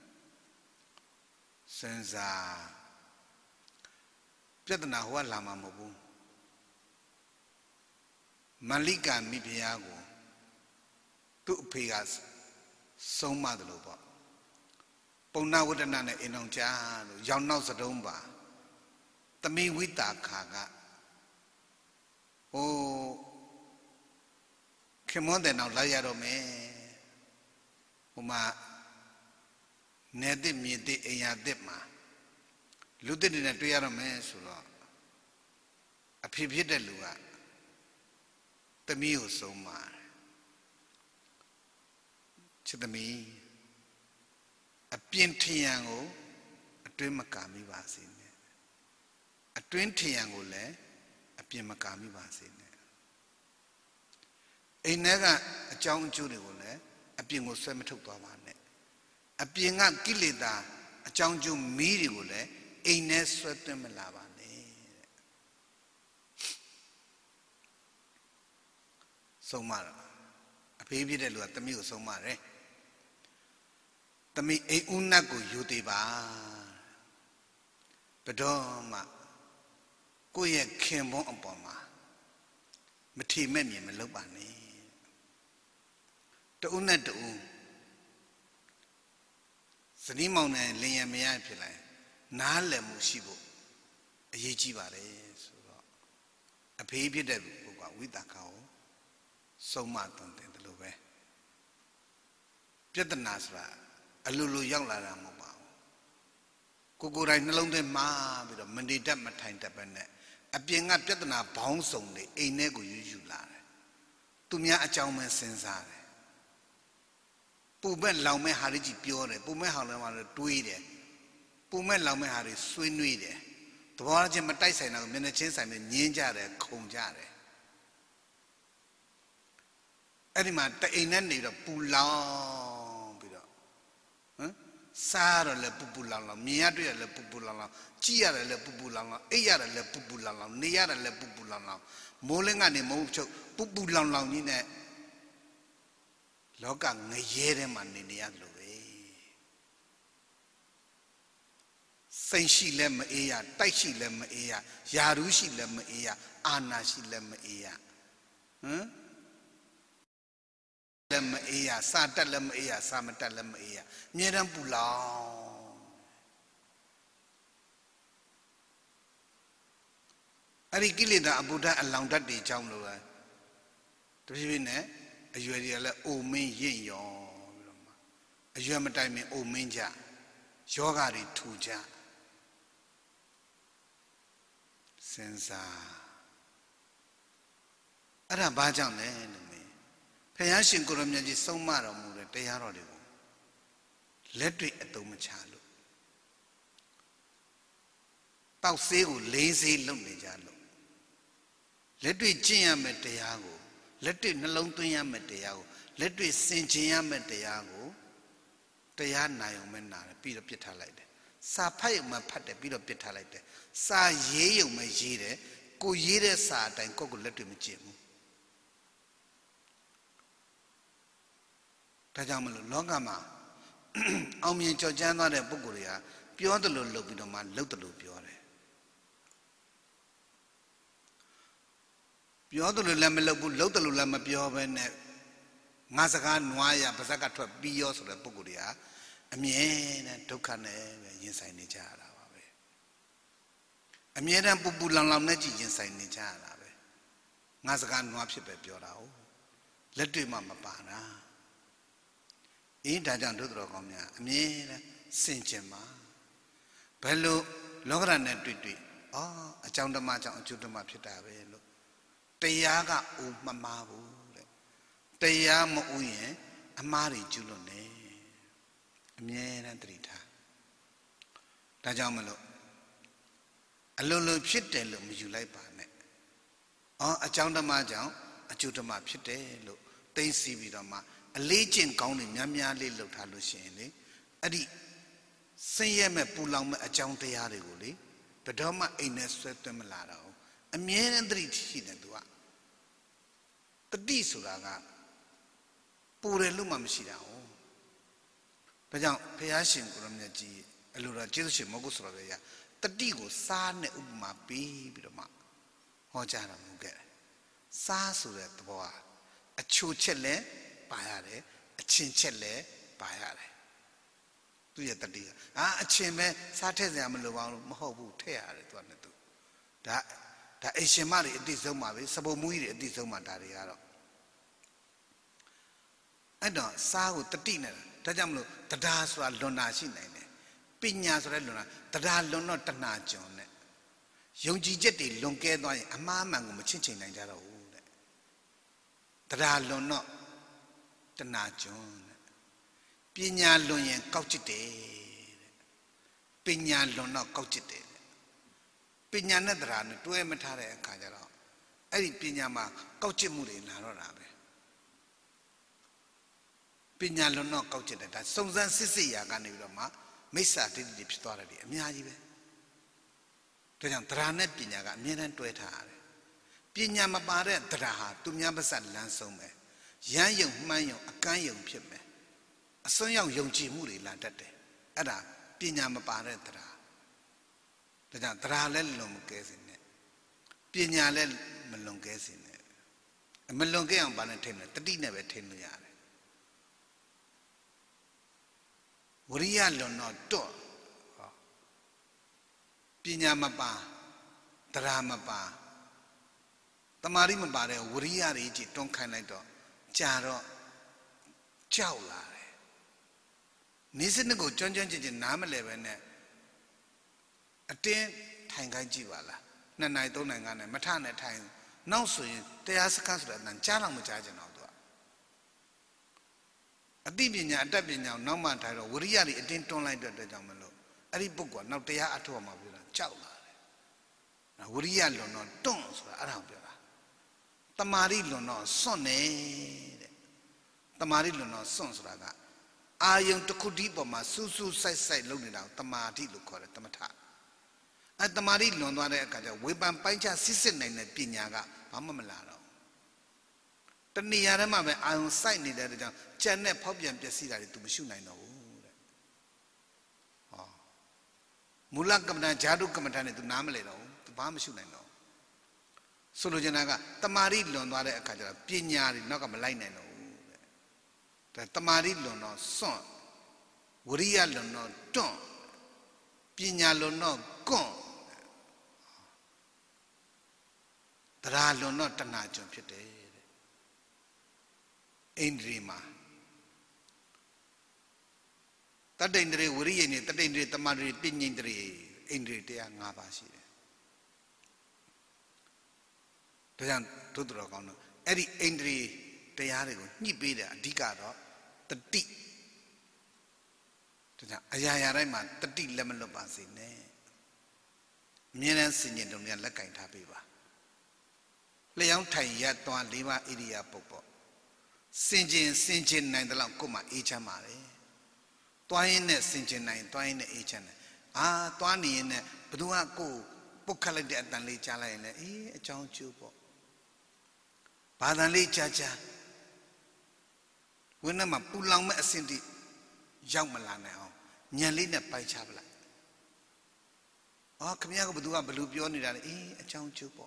စဉ်းစားပြဿနာဟိုကလာမှာမဟုတ်ဘူးမလိကမိဖုရားကိုသူ့အဖေကဆုံးမတယ်လို့ပေါ့ပုံနာဝတ္တနာနဲ့အိမ်အောင်ကြလို့ရောင်နောက်စတုံးပါတမိဝိတာခါကဟိုခင်မွန်းတဲ့နောက်လိုက်ရတော့မယ်ဟိုမှာနေတစ်မြေတစ်အိမ်ရတစ်မှာလူတစ်တွေနဲ့တွေ့ရတော့မယ်ဆိုတော့အဖေဖြစ်တဲ့လူကသမီးကိုဆုံးမတယ်ချစ်သမီးအပြင်းထရန်ကိုအတွင်းမကာမိပါစေနဲ့အတွင်းထရန်ကိုလည်းအပြင်းမကာမိပါစေနဲ့အိမ်ထဲကအကြောင်းအကျိုးတွေကိုလည်းအပြင်းကိုဆွဲမထုတ်သွားပါနဲ့အပြင်ကကိလေသာအကြောင်းကျိုးမီးတွေကိုလည်းအိမ်ထဲဆွဲသွင်းမလာပါနဲ့ဆုံးမတာအဖေးဖြစ်တဲ့လူကသမီးကိုဆုံးမတယ်သမီးအိမ်ဦးနတ်ကိုယူသေးပါဘယ်တော့မှကိုယ့်ရဲ့ခင်ပွန်းအပေါ်မှာမထီမဲ့မြင်မလုပ်ပါနဲ့တူနဲ့တူဇနီးမောင်နဲ့လင်ရမရဖြစ်လိုက်နားလည်မှုရှိဖို့အရေးကြီးပါတယ်ဆိုတော့အဖေဖြစ်တဲ့ပုဂ္ဂိုလ်ကဝိသကာကိုဆုံးမသွန်သင်တယ်လို့ပဲပြဿနာဆိုတာအလိုလိုရောက်လာတာမဟုတ်ပါဘူးကိုကိုယ်တိုင်နှလုံးသွင်းမှားပြီးတော့မနေတတ်မထိုင်တတ်ပဲနဲ့အပြင်ကပြဿနာဘောင်းစုံတွေအိမ်ထဲကိုယူယူလာတယ်သူများအကြောင်းပဲစဉ်းစားတယ်ပူမဲ့လောင်မဲ့ဟာတွေကြီးပြောတယ်ပူမဲ့ဟောင်းလည်းမှတွေးတယ်ပူမဲ့လောင်မဲ့ဟာတွေဆွေးနွေးတယ်သဘောထားချင်းမတိုက်ဆိုင်တာကိုမျက်နှာချင်းဆိုင်ပြီးညင်းကြတယ်ခုန်ကြတယ်အဲ့ဒီမှာတအိမ်နဲ့နေတော့ပူလောင်ပြီးတော့ဟမ်စားရလည်းပူပူလောင်လောင်မြင်ရတွေ့ရလည်းပူပူလောင်လောင်ကြည့်ရတယ်လည်းပူပူလောင်လောင်အိပ်ရတယ်လည်းပူပူလောင်လောင်နေရတယ်လည်းပူပူလောင်လောင်မိုးလင်းကနေမုန်းချုပ်ပူပူလောင်လောင်ကြီးနဲ့လောကငရဲထဲမှာနေနေရတယ်လို့ပဲစိတ်ရှိလည်းမအေးရတိုက်ရှိလည်းမအေးရယာရုရှိလည်းမအေးရအာနာရှိလည်းမအေးရဟမ်လည်းမအေးရစာတက်လည်းမအေးရစာမတက်လည်းမအေးရအမြဲတမ်းပူလောင်အဲ့ဒီကိလေသာအဘုဒ္ဓအလောင်တတ်တွေအကြောင်းလို့ပဲတဖြည်းဖြည်းနဲ့အရွယ်တွေကလည်းအိုမင်းရင့်ရောပြီးတော့မှအရွယ်မတိုင်မင်အိုမင်းကြယောဂတွေထူကြစဉ်းစားအဲ့ဒါဘာကြောင့်လဲလို့မေးဘုရားရှင်ကိုရမြတ်ကြီးဆုံးမတော်မူတဲ့တရားတော်တွေကိုလက်တွေ့အသုံးမချလို့တောက်ဆေးကိုလေးဆေးလုပ်နေကြလို့လက်တွေ့ကျင့်ရမယ့်တရားကိုလက်တွေ့နှလုံးသွင်းရမယ့်တရားကိုလက်တွေ့ဆင်ခြင်ရမယ့်တရားကိုတရားနိုင်အောင်မနာတယ်ပြီးတော့ပြစ်ထားလိုက်တယ်စာဖတ်ရုံမှဖတ်တယ်ပြီးတော့ပြစ်ထားလိုက်တယ်စာရေးရုံမှရေးတယ်ကိုရေးတဲ့စာအတိုင်းကိုယ့်ကိုလက်တွေ့မကျင့်ဘူးဒါကြောင့်မလို့လောကမှာအောင်မြင်ကြော်ကြမ်းသွားတဲ့ပုဂ္ဂိုလ်တွေကပြောတယ်လို့လုပ်ပြီးတော့မှလုပ်တယ်လို့ပြောတယ်ပြောတယ်လို့လည်းမလုပ်ဘူးလုပ်တယ်လို့လည်းမပြောဘဲနဲ့ငါစကားနွားရပါဇက်ကထွက်ပြီးရောဆိုတဲ့ပုဂ္ဂိုလ်တွေဟာအမြဲတမ်းဒုက္ခနဲ့ပဲရင်ဆိုင်နေကြရတာပါပဲအမြဲတမ်းပူပူလောင်လောင်နဲ့ကြည်ရင်ဆိုင်နေကြရတာပဲငါစကားနွားဖြစ်ပဲပြောတာ哦လက်တွေ့မှမပါတာအင်းဒါကြောင့်တို့တော်ကောင်းများအမြဲတမ်းစင်ကြင်ပါဘယ်လိုလောကရနဲ့တွေ့တွေ့အော်အကြောင်းဓမ္မကြောင့်အကျိုးဓမ္မဖြစ်တာပဲလို့တရားကအိုမမှားဘူးတဲ့တရားမအိုရင်အမှားတွေကျွလွတ်နေအမြဲတမ်းသတိထားဒါကြောင့်မလို့အလိုလိုဖြစ်တယ်လို့မယူလိုက်ပါနဲ့အော်အကြောင်းဓမ္မကြောင့်အကျိုးဓမ္မဖြစ်တယ်လို့သိသိပြီးတော့မှအလေးကျင့်ကောင်းတွေများများလေးလှုပ်ထားလို့ရှိရင်လေအဲ့ဒီဆင်းရဲမဲ့ပူလောင်မဲ့အကြောင်းတရားတွေကိုလေဘယ်တော့မှအိမ်နဲ့ဆွဲသွင်းမလာတော့အမြဲတမ်းသတိရှိတယ်သူကတတိဆိုတာကပူတယ်လို့မှမရှိတာ哦ဒါကြောင့်ဘုရားရှင်ကိုရမြတ်ကြီးအလိုတော်ကျေးဇူးရှင်မောဂုဆိုတော်ရဲ့တတိကိုစားနဲ့ဥပမာပေးပြီးတော့မှဟောကြားတော်မူခဲ့တယ်စားဆိုတဲ့သဘောကအချိုချက်လဲပါရတယ်အချင်းချက်လဲပါရတယ်သူရဲ့တတိကအာအချင်းပဲစားထည့်စရာမလိုပါဘူးမဟုတ်ဘူးထည့်ရတယ်သူကနဲ့သူဒါဒါအရှင်မတွေအတိဆုံးပါပဲစပုံမူကြီးတွေအတိဆုံးပါဒါတွေကတော့အဲ့တော့စားကိုတတိနဲ့ဒါကြောင့်မလို့တရားဆိုတာလွန်တာရှိနိုင်တယ်ပညာဆိုတဲ့လွန်တာတရားလွန်တော့တဏှာကျွန်းနဲ့ယုံကြည်ချက်တွေလွန်ကဲသွားရင်အမှားမှန်ကိုမချင့်ချိန်နိုင်ကြတော့ဘူးတဲ့တရားလွန်တော့တဏှာကျွန်းတဲ့ပညာလွန်ရင်ကောက်ကျစ်တယ်တဲ့ပညာလွန်တော့ကောက်ကျစ်တယ်ပညာနဲ့တရားနဲ့တွဲမထားတဲ့အခါကျတော့အဲ့ဒီပညာမှာကောက်ကျစ်မှုတွေလာတော့တာပဲပညာလွန်တော့ကောက်ကျစ်တယ်ဒါစုံစမ်းစစ်စစ်ရာကနေပြီးတော့မှမိစ္ဆာတိတိတွေဖြစ်သွားတယ်အများကြီးပဲဒါကြောင့်တရားနဲ့ပညာကအမြဲတမ်းတွဲထားရတယ်ပညာမပါတဲ့တရားဟာသူများပါးစပ်လမ်းဆုံးပဲရမ်းယုံမှန်းယုံအကန်းယုံဖြစ်မယ်အစွန်းရောက်ယုံကြည်မှုတွေလာတတ်တယ်အဲ့ဒါပညာမပါတဲ့တရားဒါကြောင့်တရားလည်းလွန်မကဲစေနဲ့ပညာလည်းမလွန်ကဲစေနဲ့မလွန်ကဲအောင်ပါနဲ့ထိမ့်တယ်တတိနဲ့ပဲထိမ့်လို့ရတယ်ရိယလွန်တော့တွန့်ပညာမပါတရားမပါတမာရီမပါတဲ့ဝရိယတွေကြီးတွန်းခိုင်းလိုက်တော့ကြာတော့ကြောက်လာတယ်နေစနစ်ကိုကြွန့်ကြွန့်ကျင်ကျင်နားမလဲပဲနဲ့အတင်းထိုင်ခိုင်းကြည့်ပါလားနှစ်နိုင်သုံးနိုင်ငါးနိုင်မထနဲ့ထိုင်နောက်ဆိုရင်တရားစခန်းဆိုတဲ့အတန်ကြားတော့မကြားကြတော့သူကအသိပညာအတတ်ပညာကိုနောက်မှထားတော့ဝရိယတွေအတင်းတွန်းလိုက်တဲ့အတွက်ကြောင့်မလို့အဲ့ဒီပုဂ္ဂိုလ်ကနောက်တရားအထောက်အမှာပြောတာကြောက်လာတယ်ဝရိယလွန်တော့တွန့်ဆိုတာအဲ့ဒါကိုပြောတာတမာရီလွန်တော့စွန့်နေတဲ့တမာရီလွန်တော့စွန့်ဆိုတာကအာယုံတစ်ခုတည်းပေါ်မှာစူးစူးဆိုင်ဆိုင်လုပ်နေတာကိုတမာတိလို့ခေါ်တယ်တမထအဲတမာတိလွန်သွားတဲ့အခါကျဝေပံပိုင်းခြားစစ်စစ်နိုင်တဲ့ပညာကဘာမှမလာတော့တဏှာထဲမှာပဲအာယုံစိုက်နေတဲ့အတွက်ကြောင့်ကြံနဲ့ဖောက်ပြန်ပျက်စီးတာတွေ तू မရှုနိုင်တော့ဘူးတဲ့ဟောမူလကမ္မဋ္ဌာန်းဂျာတုကမ္မဋ္ဌာန်းနဲ့ तू နားမလဲတော့ဘူး तू ဘာမှမရှုနိုင်တော့ဆိုလိုချင်တာကတမာတိလွန်သွားတဲ့အခါကျတော့ပညာတွေနောက်ကမလိုက်နိုင်တော့ဘူးတဲ့ဒါတမာတိလွန်တော့စွန့်ဝရိယလွန်တော့တွန့်ပညာလွန်တော့ကွန့်တရားလွန်တော့တဏှာကျွန်းဖြစ်တယ်တဲ့အိန္ဒြေမှာတတ္တိန္ဒြေဝရိယနဲ့တတ္တိန္ဒြေတမာတိပညာန္ဒြေအိန္ဒြေတရား၅ပါးရှိတယ်ဒါကြောင့်တို့တော်ကောင်းတော့အဲ့ဒီအိန္ဒြေတရားတွေကိုညှိပေးတယ်အဓိကတော့တတိဒါကြောင့်အရာရာတိုင်းမှာတတိလက်မလွတ်ပါစေနဲ့အမြဲတမ်းစင်ကြင်တုံများလက်ကင်ထားပေးပါလျှောင်းထိုင်ရသွားလေးပါးဣရိယာပုတ်ပေါ့စင်ကြင်စင်ကြင်နိုင်တဲ့လောက်ကိုယ်မှအေးချမ်းပါလေသွားရင်းနဲ့စင်ကြင်နိုင်သွားရင်းနဲ့အေးချမ်းတယ်အာသွားနေရင်နဲ့ဘသူကကိုယ်ပုတ်ခတ်လိုက်တဲ့အတန်လေးကြားလိုက်ရင်လည်းအေးအကြောင်းကျိုးပေါ့ဘာတန်လေးကြားကြားဝင်းထဲမှာပူလောင်မဲ့အဆင့်တိရောက်မလာနိုင်အောင်ညံလေးနဲ့ပိုက်ချပလိုက်အော်ခမရကဘသူကဘလူပြောနေတာလေအေးအကြောင်းကျိုးပေါ့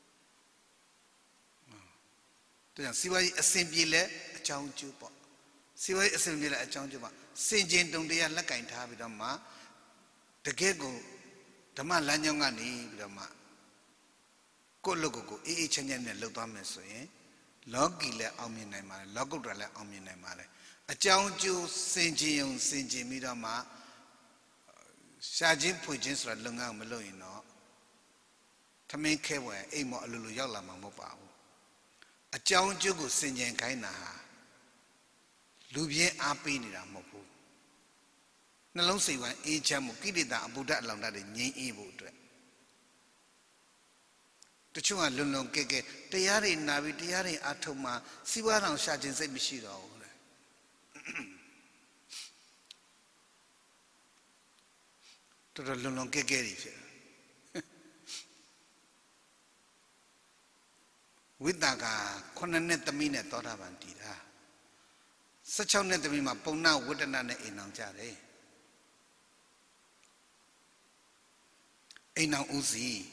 ဒါကြောင့်စီဝါကြီးအစဉ်ပြေလဲအကြောင်းကျိုးပေါ့စီဝါကြီးအစဉ်ပြေလဲအကြောင်းကျိုးပေါ့စင်ကျင်တုံတရားလက်ကင်ထားပြီးတော့မှတကယ်ကိုဓမ္မလမ်းကြောင်းကနေပြီးတော့မှကိုယ့်လူကိုကိုအေးအေးချမ်းချမ်းနဲ့လှုပ်သွားမယ်ဆိုရင်လောကီလည်းအောင်မြင်နိုင်ပါတယ်လောကုတ္တရာလည်းအောင်မြင်နိုင်ပါတယ်အကြောင်းကျိုးစင်ကျင်ုံစင်ကျင်ပြီးတော့မှရှာခြင်းဖွင့်ခြင်းဆိုတာလုပ်ငန်းမလုပ်ရင်တော့ထမင်းခဲဝယ်အိမ်မော်အလိုလိုရောက်လာမှာမဟုတ်ပါဘူးအကြောင်းကျိုးကိုစင်ကြင်ခိုင်းတာဟာလူပြင်းအားပေးနေတာမဟုတ်ဘူးနှလုံးစိတ်ဝမ်းအေးချမ်းမှုကိလေသာအဘုဒ္ဓအလောင်တတ်တွေငြိမ်းအေးဖို့အတွက်တချို့ကလွန်လွန်ကဲကဲတရားတွေနာပြီးတရားတွေအထုတ်မှစီးပွားတော်ရှာခြင်းစိတ်မရှိတော့ဘူးလေတော်တော်လွန်လွန်ကဲကဲတွေဖြစ်ဝိတ္တကခုနှစ်နှစ်သမီးနဲ့သောတာပန်တည်တာ၁၆နှစ်သမီးမှာပုံနာဝတ္တနာနဲ့အိမ်အောင်ကြတယ်အိမ်အောင်ဦးစီး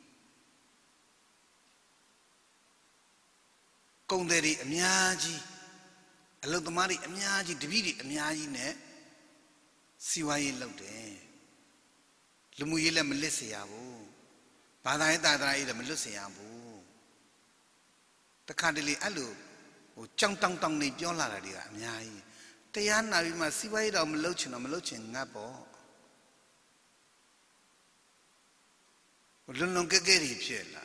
ကုံတယ်တွေအများကြီးအလုသမားတွေအများကြီးတပည့်တွေအများကြီးနဲ့စီဝါရေးလုပ်တယ်လူမှုရေးလည်းမလစ်เสียရဘူးဘာသာရေးသာသနာရေးလည်းမလွတ်เสียရဘူးတခါတလေအဲ့လိုဟိုကြောင်တောင်တောင်နေပြောလာတာတွေကအများကြီးတရားနာပြီးမှစီဝါရေးတော့မလုပ်ချင်တော့မလုပ်ချင်ငတ်ပေါ့လွန်လွန်ကဲကဲတွေဖြစ်လာ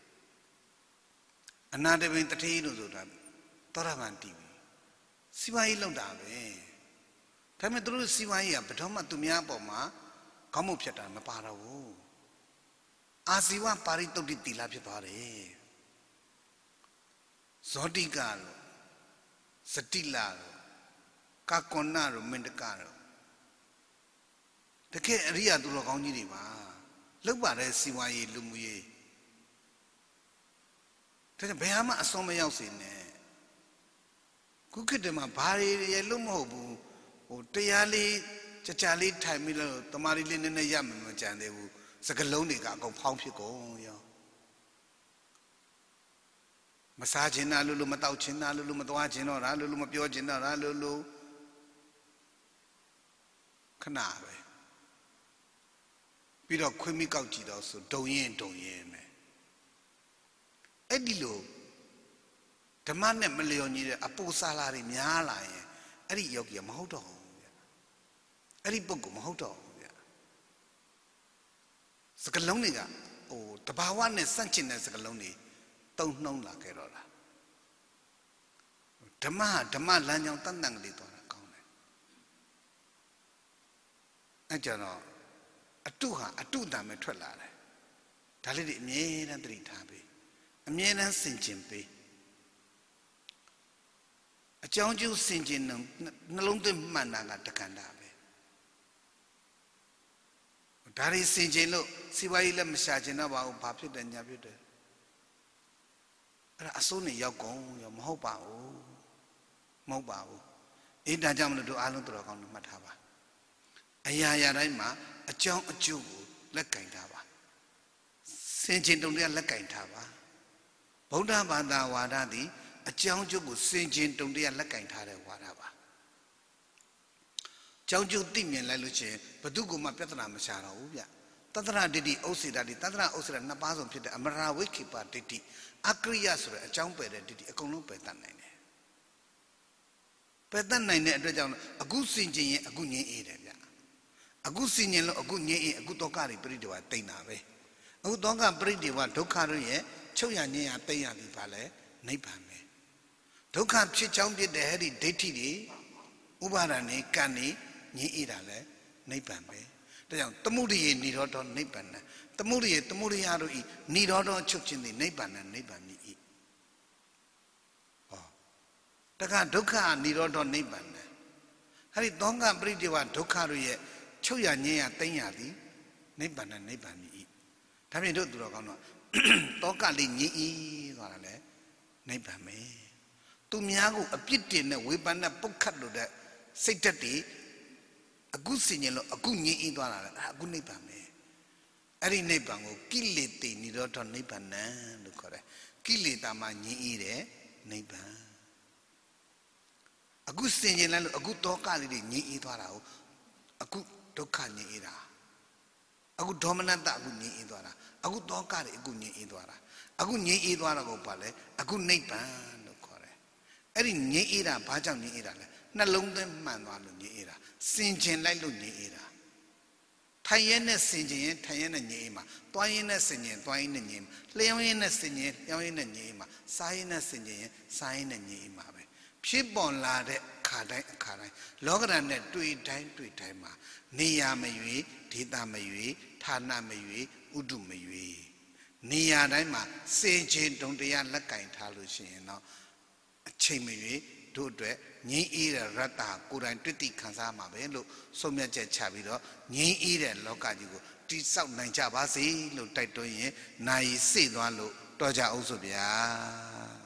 အနာတပင်တထေးလို့ဆိုတာသောတာပန်တည်ပြီစီဝါရေးလောက်တာပဲဒါပေမဲ့သူတို့စီဝါရေးကဘယ်တော့မှသူများအပေါ်မှာခေါင်းမုတ်ဖြတ်တာမပါတော့ဘူးအာဇီဝပါရိတုတ်တိတိလာဖြစ်သွားတယ်ဇောတိကလို့စတိလာလို့ကာကွန်နာလို့မင်တကလို့တကယ်အရိယာသူတော်ကောင်းကြီးတွေပါလောက်ပါတယ်စီဝါရေးလူမှုရေးဒါကြောင့်ဘယ်မှအစွန်းမရောက်စေနဲ့ခုခေတ်တည်းမှာဘာတွေရလို့မဟုတ်ဘူးဟိုတရားလေးကြကြလေးထိုင်ပြီးလို့တမာရီလေးနည်းနည်းရမှမကြံသေးဘူးစကလုံးတွေကအကုန်ဖောင်းဖြစ်ကုန်ရောမစားခြင်းနာလို့လို့မတောက်ခြင်းနာလို့လို့မသွားခြင်းတော့တာလို့လို့မပြောခြင်းတော့တာလို့လို့ခဏပဲပြီးတော့ခွေးမိကောက်ကြည့်တော့ဆိုဒုံရင်ဒုံရင်ပဲအဲ့ဒီလိုဓမ္မနဲ့မလျော်ညီတဲ့အပူစာလာတွေများလာရင်အဲ့ဒီယောဂီကမဟုတ်တော့ဘူးဗျအဲ့ဒီပုဂ္ဂိုလ်မဟုတ်တော့ဘူးဗျစကလုံးတွေကဟိုတဘာဝနဲ့စန့်ကျင်တဲ့စကလုံးတွေတုံနှုံးလာခဲ့တော့လားဓမ္မဓမ္မလမ်းကြောင်းတန်တန်ကလေးသွားတာကောင်းတယ်အဲ့ကြတော့အတုဟာအတုတံပဲထွက်လာတယ်ဒါလေးတွေအမြဲတမ်းသတိထားပေးအမြဲတမ်းဆင်ခြင်ပေးအကြောင်းကျိုးဆင်ခြင်နှလုံးသွင်းမှန်တာကတက္ကန္တာပဲဒါတွေဆင်ခြင်လို့စီပွားရေးလည်းမရှာချင်တော့ပါဘူးဘာဖြစ်တယ်ညာဖြစ်တယ်အဲ့ဒါအစိုးနဲ့ရောက်ကုန်ရောမဟုတ်ပါဘူးမဟုတ်ပါဘူးအေးဒါကြောင့်မလို့တို့အားလုံးတော်ကောင်းလို့မှတ်ထားပါအရာရာတိုင်းမှာအကြောင်းအကျိုးကိုလက်ကင်ထားပါဆင်ခြင်တုံတည်းလက်ကင်ထားပါဗုဒ္ဓဘာသာဝါဒသည်အကြောင်းကျိုးကိုဆင်ခြင်တုံတည်းလက်ကင်ထားတဲ့ဝါဒပါကြောင်းကျိုးသိမြင်လိုက်လို့ချင်းဘသူကမှပြဿနာမရှာတော့ဘူးဗျတတ္တရဒိဋ္ဌိဥစ္စေတဒိတတ္တရဥစ္စေတနှစ်ပါးဆုံးဖြစ်တဲ့အမရာဝိခိပဒိဋ္ဌိအကရိယဆိုတဲ့အကြောင်းပယ်တဲ့ဒိဋ္ဌိအကုန်လုံးပယ်တတ်နိုင်တယ်ပယ်တတ်နိုင်တဲ့အတွက်ကြောင့်အခုဆင်ခြင်ရင်အခုငြင်းအေးတယ်ဗျအခုဆင်ခြင်လို့အခုငြင်းအေးအခုဒုက္ခတွေပရိဒေဝတိတ်တာပဲအခုဒုက္ခပရိဒေဝဒုက္ခတို့ရဲ့ချုပ်ရငြင်းရတိတ်ရပြီပါလေနိဗ္ဗာန်ပဲဒုက္ခဖြစ်ချောင်းဖြစ်တဲ့အဲ့ဒီဒိဋ္ဌိတွေဥပါဒဏ်နဲ့ကံနဲ့ငြင်းအေးတာလဲနိဗ္ဗာန်ပဲဒါကြောင့်သမုဒိယေនិရောဓနိဗ္ဗာန်သမုဒိယေသမုဒိယတို့ဤនិရောဓချုပ်ခြင်းသည်နိဗ္ဗာန်နိဗ္ဗာန်ဤဟောတခါဒုက္ခនិရောဓနိဗ္ဗာန်အဲ့ဒီသောကပရိဒေဝဒုက္ခတို့ရဲ့ချုပ်ရငြင်းရတိမ့်ရသည်နိဗ္ဗာန်နိဗ္ဗာန်ဤဒါဖြင့်တို့သူတော်ကောင်းတော့သောကလေးငြင်းဤဆိုတာလဲနိဗ္ဗာန်ပဲသူများကိုအပြစ်တင်တဲ့ဝေဖန်တဲ့ပုတ်ခတ်လို့တဲ့စိတ်ဓာတ်တွေအခုစင်ရင်လို့အခုငြင်းဤသွားတာလေအခုနိဗ္ဗာန်ပဲအဲ့ဒီနိဗ္ဗာန်ကိုကိလေသာនិရောဓနိဗ္ဗာန်လို့ခေါ်တယ်ကိလေသာမှငြင်းဤတဲ့နိဗ္ဗာန်အခုစင်ရင်လည်းလို့အခုတောကလေးတွေငြင်းဤသွားတာကိုအခုဒုက္ခငြင်းဤတာအခုဒေါမနတအခုငြင်းဤသွားတာအခုတောကတွေအခုငြင်းဤသွားတာအခုငြင်းဤသွားတာကိုပါလေအခုနိဗ္ဗာန်လို့ခေါ်တယ်အဲ့ဒီငြင်းဤတာဘာကြောင့်ငြင်းဤတာလဲနှလုံးသွင်းမှန်သွားလို့ငြင်းဤတာစင်ကျင်လိုက်လို့ငြင်းဤတာထိုင်ရဲနဲ့စင်ကျင်ရင်ထိုင်ရဲနဲ့ငြင်းဤမှာတွားရင်နဲ့စင်ကျင်တွားရင်နဲ့ငြင်းလျှောင်းရင်နဲ့စင်ကျင်လျှောင်းရင်နဲ့ငြင်းဤမှာစားရင်နဲ့စင်ကျင်ရင်စားရင်နဲ့ငြင်းဤမှာပဲဖြစ်ပေါ်လာတဲ့အခါတိုင်းအခါတိုင်းလောကဓာတ်နဲ့တွေ့တိုင်းတွေ့တိုင်းမှာနေရာမရွေဒေသမရွေဌာနမရွေဥဒုမရွေနေရာတိုင်းမှာစေခြင်းတုံတရားလက်ကင်ထားလို့ရှိရင်တော့အချိန်မရွေတို့အတွက်ငြိမ်းအေးတဲ့ရတ္တကိုယ်တိုင်တွေ့တိခံစားမှာပဲလို့ဆုံးဖြတ်ချက်ချပြီးတော့ငြိမ်းအေးတဲ့လောကကြီးကိုတိဆောက်နိုင်ကြပါစေလို့တိုက်တွန်းရင်နိုင်စေသွားလို့တော်ကြအောင်ဆိုဗျာ